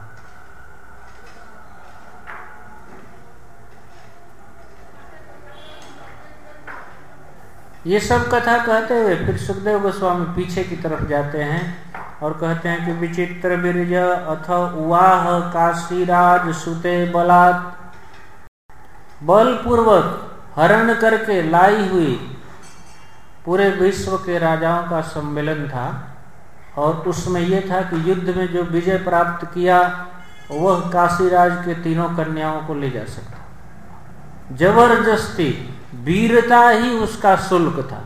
ये सब कथा कहते हुए फिर सुखदेव गोस्वामी पीछे की तरफ जाते हैं और कहते हैं कि विचित्र बीर्य अथ उवाह काशीराज सुते बलात् बलपूर्वक हरण करके लाई हुई पूरे विश्व के राजाओं का सम्मेलन था, और उसमें यह था कि युद्ध में जो विजय प्राप्त किया वह काशीराज के तीनों कन्याओं को ले जा सकता। जबरदस्ती, वीरता ही उसका शुल्क था।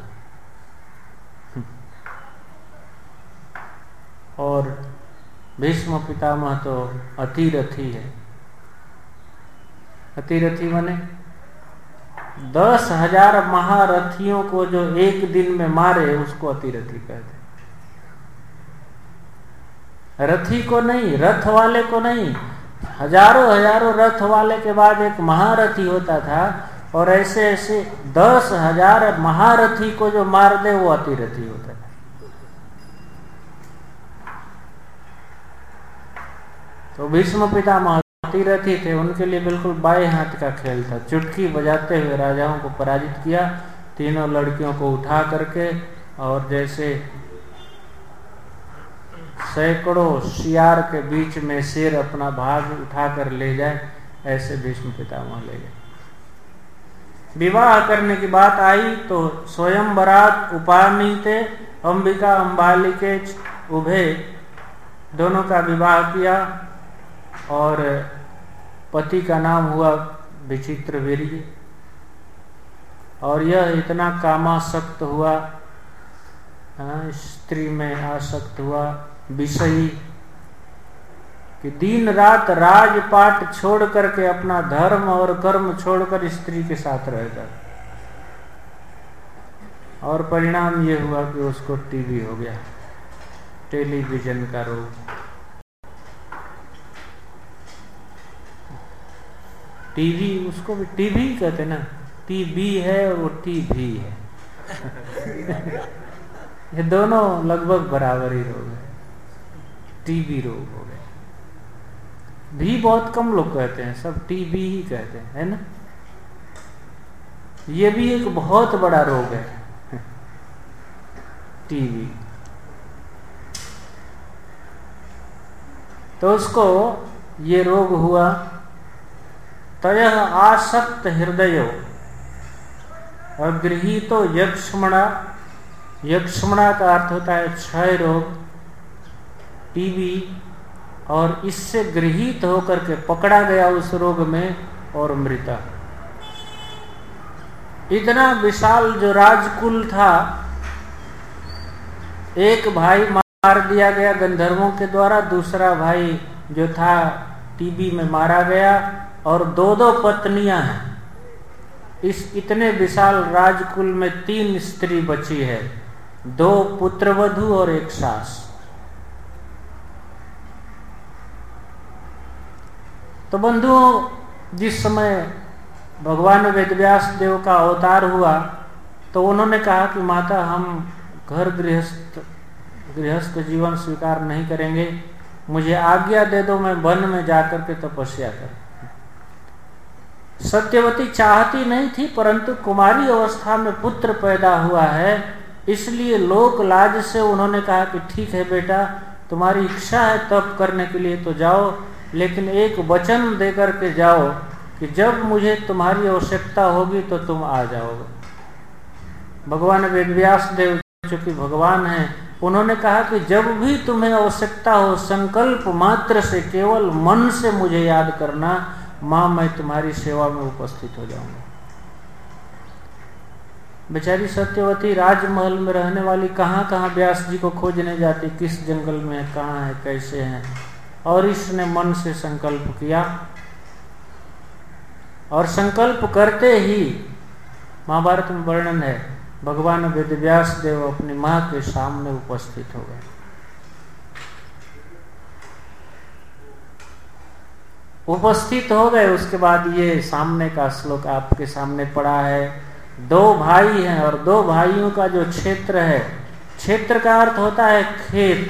और भीष्म पितामह तो अतिरथी है। अतिरथी माने दस हजार महारथियों को जो एक दिन में मारे उसको अतिरथी कहते। रथी को नहीं, रथ वाले को नहीं, हजारों हजारों रथ वाले के बाद एक महारथी होता था, और ऐसे ऐसे दस हजार महारथी को जो मार दे वो अतिरथी होता था। तो भीष्म पितामह अतिरथी थे, उनके लिए बिल्कुल बाएं हाथ का खेल था। चुटकी बजाते हुए राजाओं को पराजित किया, तीनों लड़कियों को उठा करके, और जैसे सैकड़ों शियार के बीच में शेर अपना भाग उठाकर ले जाए, ऐसे भीष्म पितामह ले गए। विवाह करने की बात आई तो स्वयंवरात उपानीते अंबिका अंबालिके उभे, दोनों का विवाह किया, और पति का नाम हुआ विचित्रवीर्य। और यह इतना कामासक्त हुआ, स्त्री में आसक्त हुआ, विषयी, कि दिन रात राजपाट छोड़ करके अपना धर्म और कर्म छोड़कर स्त्री के साथ रहता। और परिणाम ये हुआ कि उसको टीबी हो गया, टेलीविजन का रोग। टीवी, उसको भी टीवी कहते ना, टीबी है और वो टीवी है। ये दोनों लगभग बराबर ही रोग है, टीबी रोग हो गए। भी बहुत कम लोग कहते हैं, सब टीबी ही कहते हैं, है ना। ये भी एक बहुत बड़ा रोग है, टीबी। तो उसको ये रोग हुआ। तयः आसक्त हृदयो अगृहीतो यक्ष्मणा, यक्ष्मणा का अर्थ होता है क्षय रोग, टीबी, और इससे गृहीत होकर के पकड़ा गया उस रोग में और मृता। इतना विशाल जो राजकुल था, एक भाई मार दिया गया गंधर्वों के द्वारा, दूसरा भाई जो था टीबी में मारा गया, और दो दो पत्नियां हैं। इस इतने विशाल राजकुल में तीन स्त्री बची है, दो पुत्रवधू और एक सास। तो बंधुओं, जिस समय भगवान वेदव्यास देव का अवतार हुआ तो उन्होंने कहा कि माता, हम घर गृहस्थ गृहस्थ जीवन स्वीकार नहीं करेंगे, मुझे आज्ञा दे दो, मैं वन में जाकर के तपस्या करूं। सत्यवती चाहती नहीं थी, परंतु कुमारी अवस्था में पुत्र पैदा हुआ है, इसलिए लोक लाज से उन्होंने कहा कि ठीक है बेटा, तुम्हारी इच्छा है तप करने के लिए तो जाओ, लेकिन एक वचन देकर के जाओ कि जब मुझे तुम्हारी आवश्यकता होगी तो तुम आ जाओगे। भगवान वेदव्यास देव चूंकि भगवान हैं, उन्होंने कहा कि जब भी तुम्हें आवश्यकता हो, संकल्प मात्र से, केवल मन से मुझे याद करना, मां मैं तुम्हारी सेवा में उपस्थित हो जाऊंगा। बेचारी सत्यवती राजमहल में रहने वाली कहां कहां व्यास जी को खोजने जाती, किस जंगल में है, कहां है, कैसे हैं, और इसने मन से संकल्प किया, और संकल्प करते ही महाभारत में वर्णन है, भगवान वेदव्यास देव अपनी मां के सामने उपस्थित हो गए। उपस्थित हो गए, उसके बाद ये सामने का श्लोक आपके सामने पड़ा है। दो भाई हैं और दो भाइयों का जो क्षेत्र है, क्षेत्र का अर्थ होता है खेत,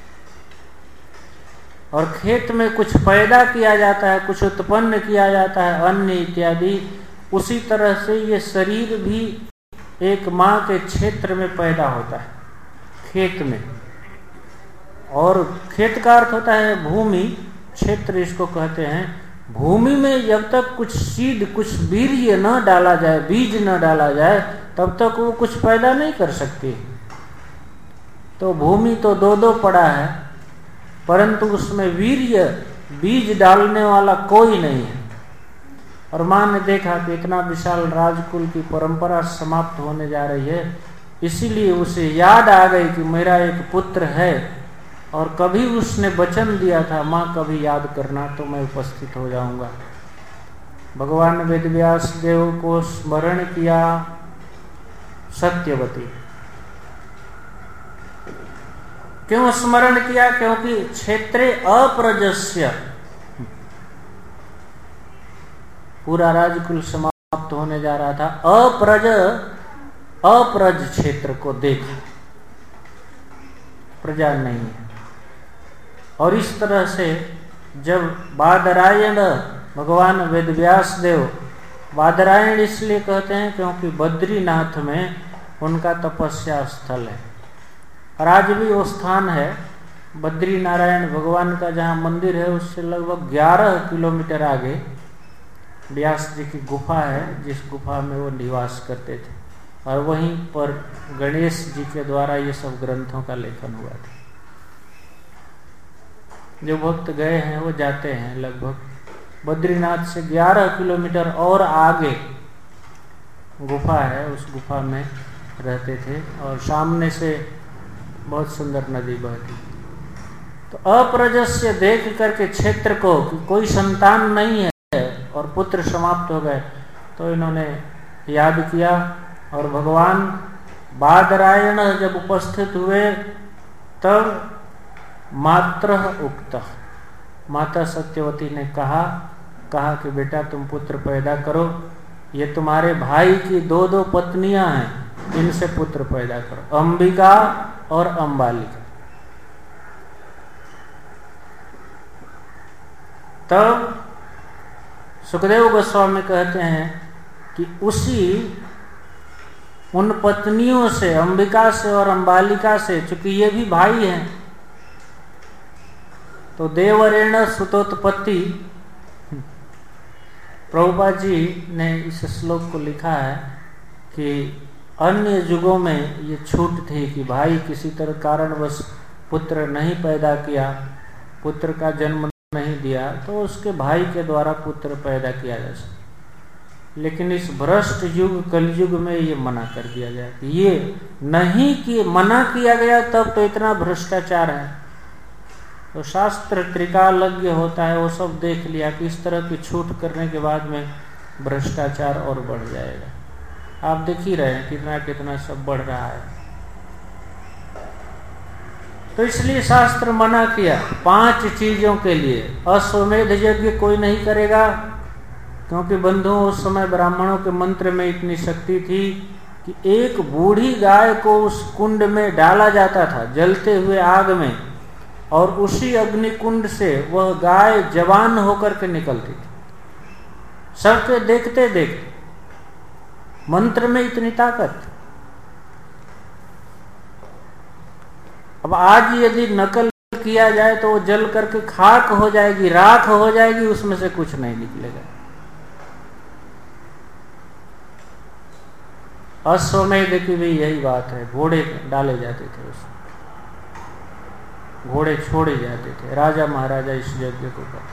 और खेत में कुछ पैदा किया जाता है, कुछ उत्पन्न किया जाता है, अन्न इत्यादि। उसी तरह से ये शरीर भी एक मां के क्षेत्र में पैदा होता है, खेत में। और खेत का अर्थ होता है भूमि, क्षेत्र इसको कहते हैं। भूमि में जब तक कुछ सीड, कुछ वीर्य न डाला जाए, बीज न डाला जाए, तब तक वो कुछ पैदा नहीं कर सकती। तो भूमि तो दो दो पड़ा है, परंतु उसमें वीर्य, बीज डालने वाला कोई नहीं है। और माँ ने देखा कि इतना विशाल राजकुल की परंपरा समाप्त होने जा रही है, इसीलिए उसे याद आ गई कि मेरा एक पुत्र है, और कभी उसने वचन दिया था, माँ कभी याद करना तो मैं उपस्थित हो जाऊंगा। भगवान वेदव्यास देव को स्मरण किया सत्यवती। क्यों स्मरण किया? क्योंकि क्षेत्रे अप्रजस्य, पूरा राजकुल समाप्त होने जा रहा था, अप्रज अप्रज क्षेत्र को देखा, प्रजा नहीं है। और इस तरह से जब बादरायण, भगवान वेदव्यास देव, बादरायण इसलिए कहते हैं क्योंकि बद्रीनाथ में उनका तपस्या स्थल है, और आज भी वो स्थान है बद्री नारायण भगवान का, जहाँ मंदिर है उससे लगभग ग्यारह किलोमीटर आगे व्यास जी की गुफा है, जिस गुफा में वो निवास करते थे, और वहीं पर गणेश जी के द्वारा ये सब ग्रंथों का लेखन हुआ था। जो भक्त गए हैं वो जाते हैं, लगभग बद्रीनाथ से ग्यारह किलोमीटर और आगे गुफा है, उस गुफा में रहते थे, और सामने से बहुत सुंदर नदी बहती। तो अप्रजस्य देख करके क्षेत्र को कि कोई संतान नहीं है और पुत्र समाप्त हो गए, तो इन्होंने याद किया, और भगवान बादरायण जब उपस्थित हुए तब मात्र उक्त, माता सत्यवती ने कहा कहा कि बेटा तुम पुत्र पैदा करो, ये तुम्हारे भाई की दो दो पत्नियां हैं, इनसे पुत्र पैदा करो, अंबिका और अंबालिका। तब सुखदेव गोस्वामी कहते हैं कि उसी उन पत्नियों से, अंबिका से और अंबालिका से, चूंकि ये भी भाई हैं, तो देवरेण सुतोत्पत्ति, प्रभुपाद जी ने इस श्लोक को लिखा है कि अन्य युगों में ये छूट थी कि भाई किसी तरह कारणवश पुत्र नहीं पैदा किया, पुत्र का जन्म नहीं दिया, तो उसके भाई के द्वारा पुत्र पैदा किया जा सकता। लेकिन इस भ्रष्ट युग कलयुग में ये मना कर दिया गया कि ये नहीं, कि मना किया गया तब तो इतना भ्रष्टाचार है। तो शास्त्र त्रिकालज्ञ होता है, वो सब देख लिया कि इस तरह की छूट करने के बाद में भ्रष्टाचार और बढ़ जाएगा। आप देख ही रहे हैं कितना कितना सब बढ़ रहा है। तो इसलिए शास्त्र मना किया पांच चीजों के लिए। अश्वमेध यज्ञ कोई नहीं करेगा, क्योंकि बंधुओं उस समय ब्राह्मणों के मंत्र में इतनी शक्ति थी कि एक बूढ़ी गाय को उस कुंड में डाला जाता था जलते हुए आग में, और उसी अग्नि कुंड से वह गाय जवान होकर के निकलती थी। सबके देखते देखते, मंत्र में इतनी ताकत। अब आज यदि नकल किया जाए तो वो जल करके खाक हो जाएगी, राख हो जाएगी, उसमें से कुछ नहीं निकलेगा। अश्वमेध की भी यही बात है, घोड़े डाले जाते थे उसमें, घोड़े छोड़े जाते थे। राजा महाराजा इस यज्ञ को कर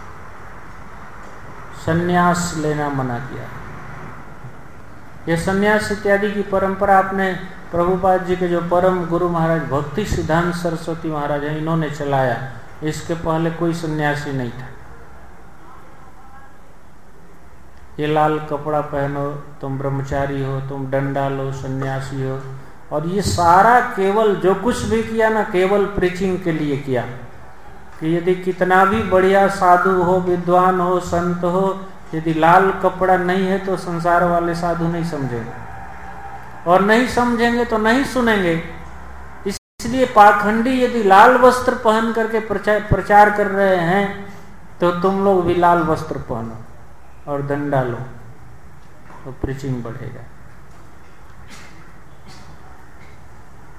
संन्यास लेना मना किया। ये संन्यास इत्यादि की परंपरा अपने प्रभुपाद जी के जो परम गुरु महाराज भक्ति सिद्धांत सरस्वती महाराज हैं, इन्होंने चलाया। इसके पहले कोई सन्यासी नहीं था। ये लाल कपड़ा पहनो, तुम ब्रह्मचारी हो, तुम डंडा लो, सन्यासी हो। और ये सारा केवल जो कुछ भी किया ना, केवल प्रीचिंग के लिए किया कि यदि कितना भी बढ़िया साधु हो, विद्वान हो, संत हो, यदि लाल कपड़ा नहीं है तो संसार वाले साधु नहीं समझेंगे, और नहीं समझेंगे तो नहीं सुनेंगे। इसलिए पाखंडी यदि लाल वस्त्र पहन करके प्रचार प्रचार कर रहे हैं तो तुम लोग भी लाल वस्त्र पहनो और डंडा लो, तो प्रीचिंग बढ़ेगा।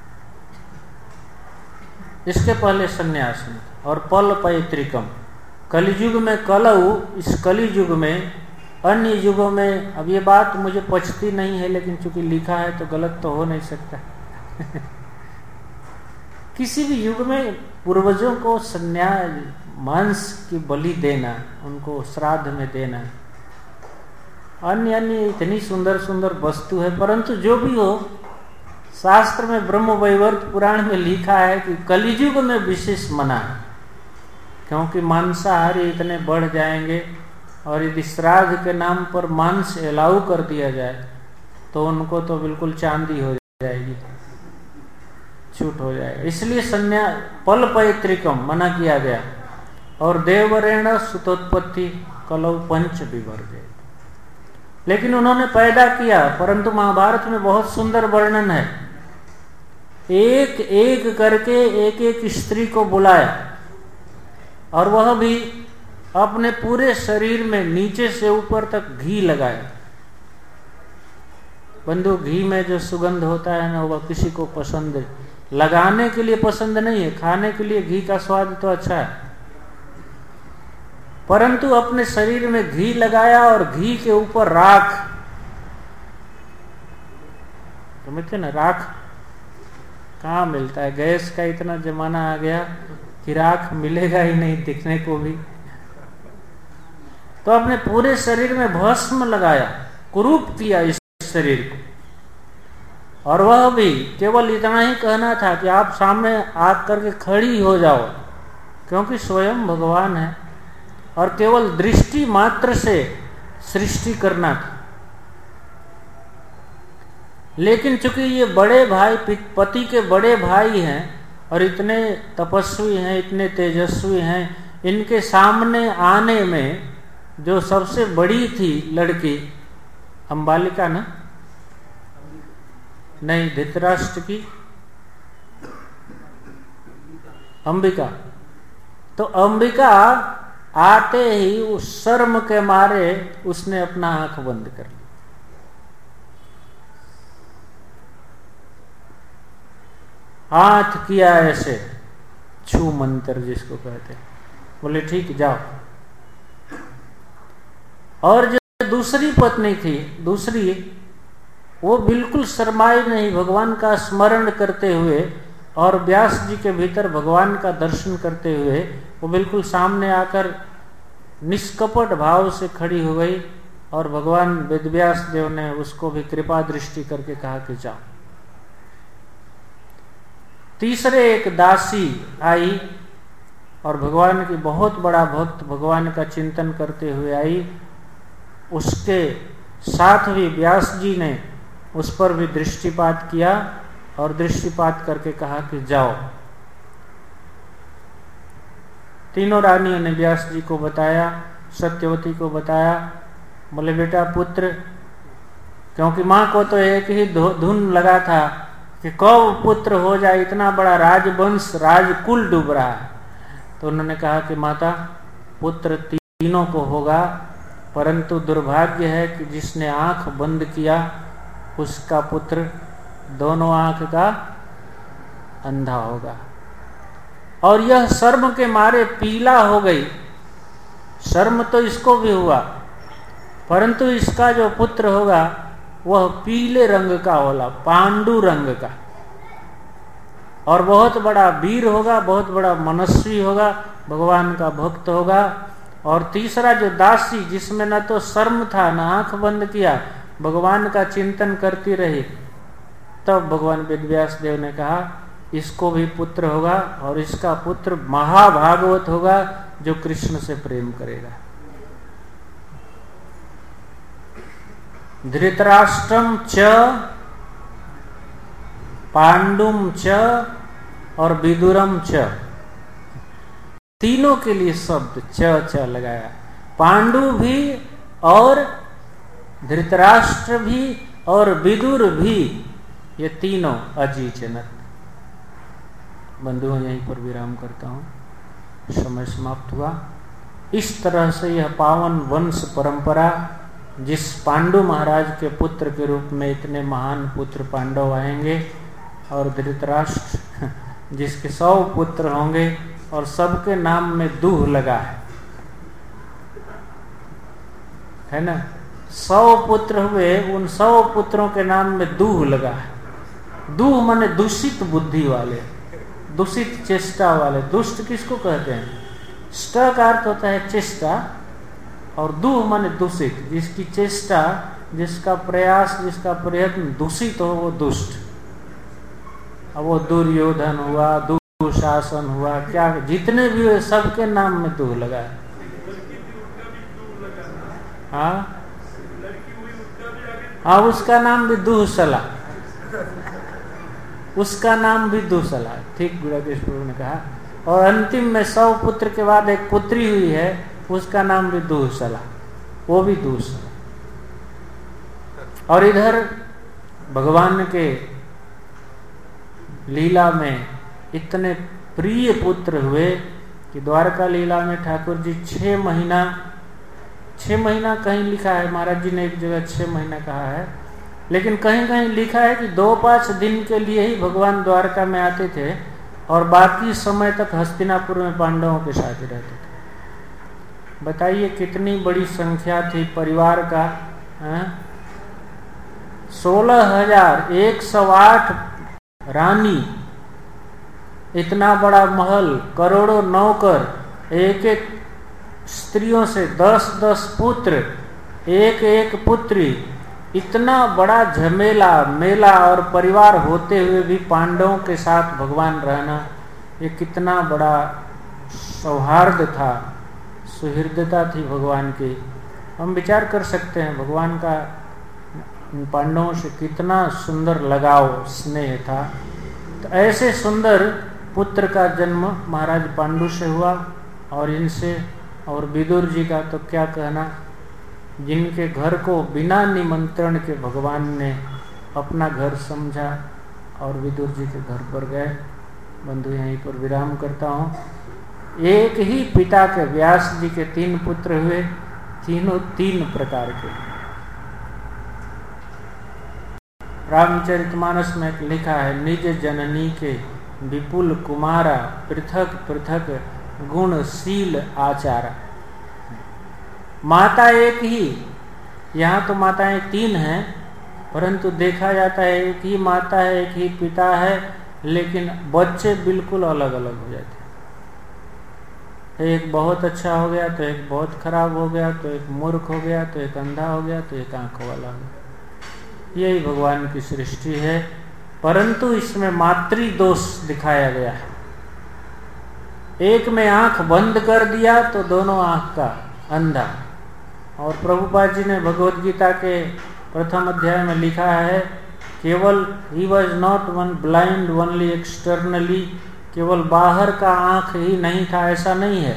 इसके पहले सन्यास में और पल पैतृकम, कलियुग में कलऊ, इस कलि युग में, अन्य युगों में, अब ये बात मुझे पचती नहीं है लेकिन चूंकि लिखा है तो गलत तो हो नहीं सकता किसी भी युग में पूर्वजों को संन्यास, मांस की बलि देना, उनको श्राद्ध में देना, अन्य अन्य इतनी सुंदर सुंदर वस्तु है, परंतु जो भी हो, शास्त्र में ब्रह्म वैवर्त पुराण में लिखा है कि कलियुग में विशेष मना है, क्योंकि मांसाहारी इतने बढ़ जाएंगे और यदि श्राद्ध के नाम पर मांस अलाउ कर दिया जाए तो उनको तो बिल्कुल चांदी हो जाएगी, छूट हो जाएगा। इसलिए संन्या पल पैतृकम मना किया गया। और देवरेण सुतोत्पत्ति कलौ पंच विवर्गे, लेकिन उन्होंने पैदा किया, परंतु महाभारत में बहुत सुंदर वर्णन है। एक एक करके एक एक स्त्री को बुलाया और वह भी अपने पूरे शरीर में नीचे से ऊपर तक घी लगाया। बंधु, घी में जो सुगंध होता है ना, वह किसी को पसंद है, लगाने के लिए पसंद नहीं है, खाने के लिए घी का स्वाद तो अच्छा है, परंतु अपने शरीर में घी लगाया और घी के ऊपर राख, समझते ना, राख कहाँ मिलता है, गैस का इतना जमाना आ गया कि राख मिलेगा ही नहीं दिखने को भी, तो अपने पूरे शरीर में भस्म लगाया, कुरूप किया इस शरीर को। और वह भी केवल इतना ही कहना था कि आप सामने आकर के खड़ी हो जाओ, क्योंकि स्वयं भगवान है, और केवल दृष्टि मात्र से सृष्टि करना था। लेकिन चूंकि ये बड़े भाई, पति के बड़े भाई हैं और इतने तपस्वी हैं, इतने तेजस्वी हैं, इनके सामने आने में जो सबसे बड़ी थी लड़की अंबालिका ना, नहीं, धृतराष्ट्र की अंबिका, तो अंबिका आते ही उस शर्म के मारे उसने अपना आंख बंद कर ली। हाथ किया ऐसे, छू मंत्र जिसको कहते हैं, बोले ठीक जाओ। और जो दूसरी पत्नी थी, दूसरी, वो बिल्कुल शर्माई नहीं, भगवान का स्मरण करते हुए और व्यास जी के भीतर भगवान का दर्शन करते हुए वो बिल्कुल सामने आकर निष्कपट भाव से खड़ी हो गई, और भगवान वेदव्यास देव ने उसको भी कृपा दृष्टि करके कहा कि जाओ। तीसरे एक दासी आई और भगवान की बहुत बड़ा भक्त, भगवान का चिंतन करते हुए आई, उसके साथ भी व्यास जी ने उस पर भी दृष्टिपात किया और दृष्टिपात करके कहा कि जाओ। तीनों रानियों ने व्यास जी को बताया, सत्यवती को बताया, बोले बेटा पुत्र, क्योंकि माँ को तो एक ही धुन लगा था कि कब पुत्र हो जाए, इतना बड़ा राजवंश, राजकुल डूब रहा है। तो उन्होंने कहा कि माता, पुत्र तीनों को होगा, परंतु दुर्भाग्य है कि जिसने आंख बंद किया उसका पुत्र दोनों आंख का अंधा होगा। और यह शर्म के मारे पीला हो गई। शर्म तो इसको भी हुआ, परंतु इसका जो पुत्र होगा वह पीले रंग का होगा, पांडु रंग का, और बहुत बड़ा वीर होगा, बहुत बड़ा मनस्वी होगा, भगवान का भक्त होगा। और तीसरा जो दासी, जिसमें न तो शर्म था न आंख बंद किया, भगवान का चिंतन करती रही, तब भगवान वेदव्यास देव ने कहा इसको भी पुत्र होगा, और इसका पुत्र महाभागवत होगा जो कृष्ण से प्रेम करेगा। धृतराष्ट्रम च पांडुम च और विदुरम च, तीनों के लिए शब्द च च लगाया। पांडु भी और धृतराष्ट्र भी और विदुर भी, ये तीनों अजी जनक। बंधुओं, यहीं पर विराम करता हूँ, समय समाप्त हुआ। इस तरह से यह पावन वंश परंपरा, जिस पांडु महाराज के पुत्र के रूप में इतने महान पुत्र पांडव आएंगे, और धृतराष्ट्र जिसके सौ पुत्र होंगे और सबके नाम में दूह लगा है, है ना। सौ पुत्र हुए, उन सौ पुत्रों के नाम में दूह लगा है। दूह माने दूषित बुद्धि वाले, दूषित चेष्टा वाले। दुष्ट किसको कहते हैं? ष्ट का अर्थ होता है चेष्टा, और दूह माने दूषित, जिसकी चेष्टा, जिसका प्रयास, जिसका प्रयत्न दूषित हो वो दुष्ट। अब वो दुर्योधन हुआ, दुशासन हुआ, क्या जितने भी हुए सबके नाम में दूह लगा है। हाँ हाँ, उसका नाम भी दूहसला, उसका नाम भी दूहसला। ठीक गुरुदेव प्रभु ने कहा। और अंतिम में सौ पुत्र के बाद एक पुत्री हुई है, उसका नाम भी दूहसला, वो भी दूहसला। और इधर भगवान के लीला में इतने प्रिय पुत्र हुए कि द्वारका लीला में ठाकुर जी छह महीना छह महीना कहीं लिखा है, महाराज जी ने एक जगह छह महीना कहा है, लेकिन कहीं कहीं लिखा है कि दो पांच दिन के लिए ही भगवान द्वारका में आते थे और बाकी समय तक हस्तिनापुर में पांडवों के साथ ही रहते थे। बताइए कितनी बड़ी संख्या थी परिवार का। सोलह हजार एक सौ आठ रानी, इतना बड़ा महल, करोड़ों नौकर, एक एक स्त्रियों से दस दस पुत्र, एक एक पुत्री, इतना बड़ा झमेला मेला और परिवार होते हुए भी पांडवों के साथ भगवान रहना, ये कितना बड़ा सौहार्द था, सुहृदता थी भगवान की। हम विचार कर सकते हैं भगवान का पांडवों से कितना सुंदर लगाव, स्नेह था। तो ऐसे सुंदर पुत्र का जन्म महाराज पांडु से हुआ, और इनसे और विदुर जी का तो क्या कहना, जिनके घर को बिना निमंत्रण के भगवान ने अपना घर समझा और विदुर जी के घर पर गए। बंधु यहीं पर विराम करता हूँ। एक ही पिता के व्यास जी के तीन पुत्र हुए, तीनों तीन प्रकार के। रामचरितमानस में लिखा है, निज जननी के विपुल कुमारा, पृथक पृथक गुणशील आचारा। माता एक ही, यहाँ तो माताएं तीन हैं, परंतु देखा जाता है एक ही माता है, एक ही पिता है, लेकिन बच्चे बिल्कुल अलग अलग हो जाते हैं। एक बहुत अच्छा हो गया तो एक बहुत खराब हो गया, तो एक मूर्ख हो गया, तो एक अंधा हो गया, तो एक आंखों वाला हो गया। यही भगवान की सृष्टि है, परंतु इसमें मातृ दोष दिखाया गया है। एक में आंख बंद कर दिया तो दोनों आंख का अंधा। और प्रभुपाद जी ने भगवद गीता के प्रथम अध्याय में लिखा है, केवल ही was not one blind only externally, केवल बाहर का आंख ही नहीं था, ऐसा नहीं है,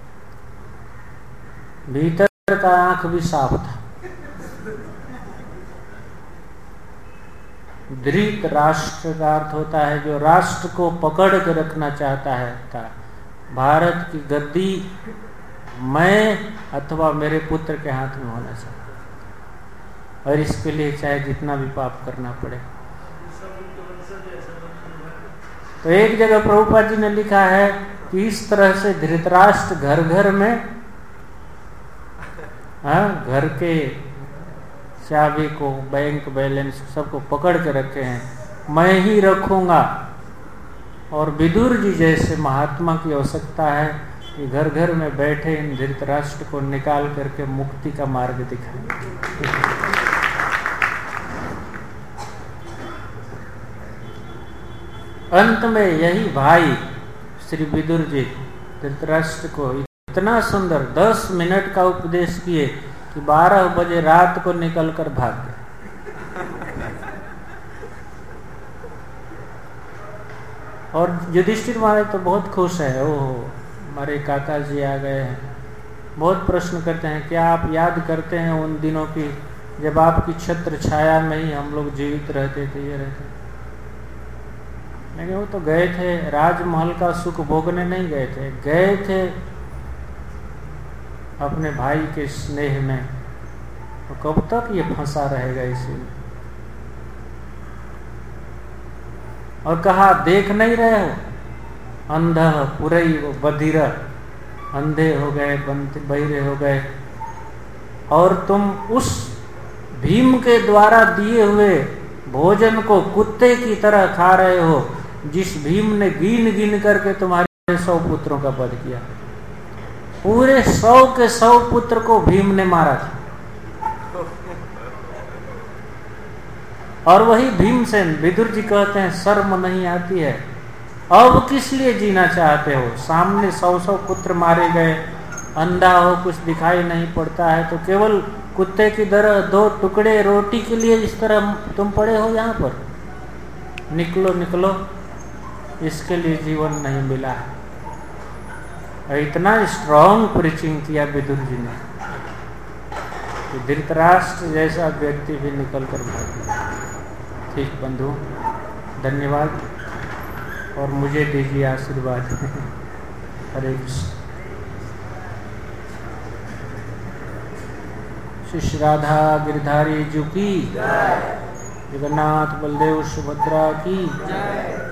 भीतर का आंख भी साफ था। धृत राष्ट्र का अर्थ होता है जो राष्ट्र को पकड़ के रखना चाहता है था। भारत की गद्दी मैं अथवा मेरे पुत्र के हाथ में होना चाहिए, और इसके लिए चाहे जितना भी पाप करना पड़े। तो एक जगह प्रभुपाद जी ने लिखा है कि इस तरह से धृतराष्ट्र घर घर में हाँ, घर के चाबी को, बैंक बैलेंस सबको पकड़ के रखे हैं, मैं ही रखूंगा। और विदुर जी जैसे महात्मा की आवश्यकता है कि घर घर में बैठे इन धृतराष्ट्र को निकाल करके मुक्ति का मार्ग दिखाएं। अंत में यही भाई श्री विदुर जी धृतराष्ट्र को इतना सुंदर दस मिनट का उपदेश किए कि बारह बजे रात को निकल कर भाग गए। और युधिष्ठिर महाराज तो बहुत खुश है, ओह हमारे काका जी आ गए हैं। बहुत प्रश्न करते हैं, क्या आप याद करते हैं उन दिनों की जब आपकी छत्र छाया में ही हम लोग जीवित रहते थे, ये रहते। लेकिन वो तो गए थे, राजमहल का सुख भोगने नहीं गए थे, गए थे अपने भाई के स्नेह में। तो कब तक ये फंसा रहेगा इसी में। और कहा, देख नहीं रहे हो, अंधा पुरई वो बधिर, अंधे हो गए, बहिरे हो गए, और तुम उस भीम के द्वारा दिए हुए भोजन को कुत्ते की तरह खा रहे हो, जिस भीम ने गिन गिन करके तुम्हारे सौ पुत्रों का वध किया। पूरे सौ के सौ पुत्र को भीम ने मारा था। और वही भीमसेन, विदुर जी कहते हैं शर्म नहीं आती है, अब किस लिए जीना चाहते हो? सामने सौ सौ पुत्र मारे गए, अंधा हो, कुछ दिखाई नहीं पड़ता है, तो केवल कुत्ते की तरह दो टुकड़े रोटी के लिए इस तरह तुम पड़े हो यहाँ पर? निकलो निकलो, इसके लिए जीवन नहीं मिला है। इतना स्ट्रॉन्ग प्रीचिंग किया विदुर जी ने कि धृतराष्ट्र जैसा व्यक्ति भी निकल कर भाग गया। ठीक बंधु, धन्यवाद और मुझे दीजिए आशीर्वाद। हरे कृष्ण। श्री राधा गिरधारी जी की, जगन्नाथ बलदेव सुभद्रा की।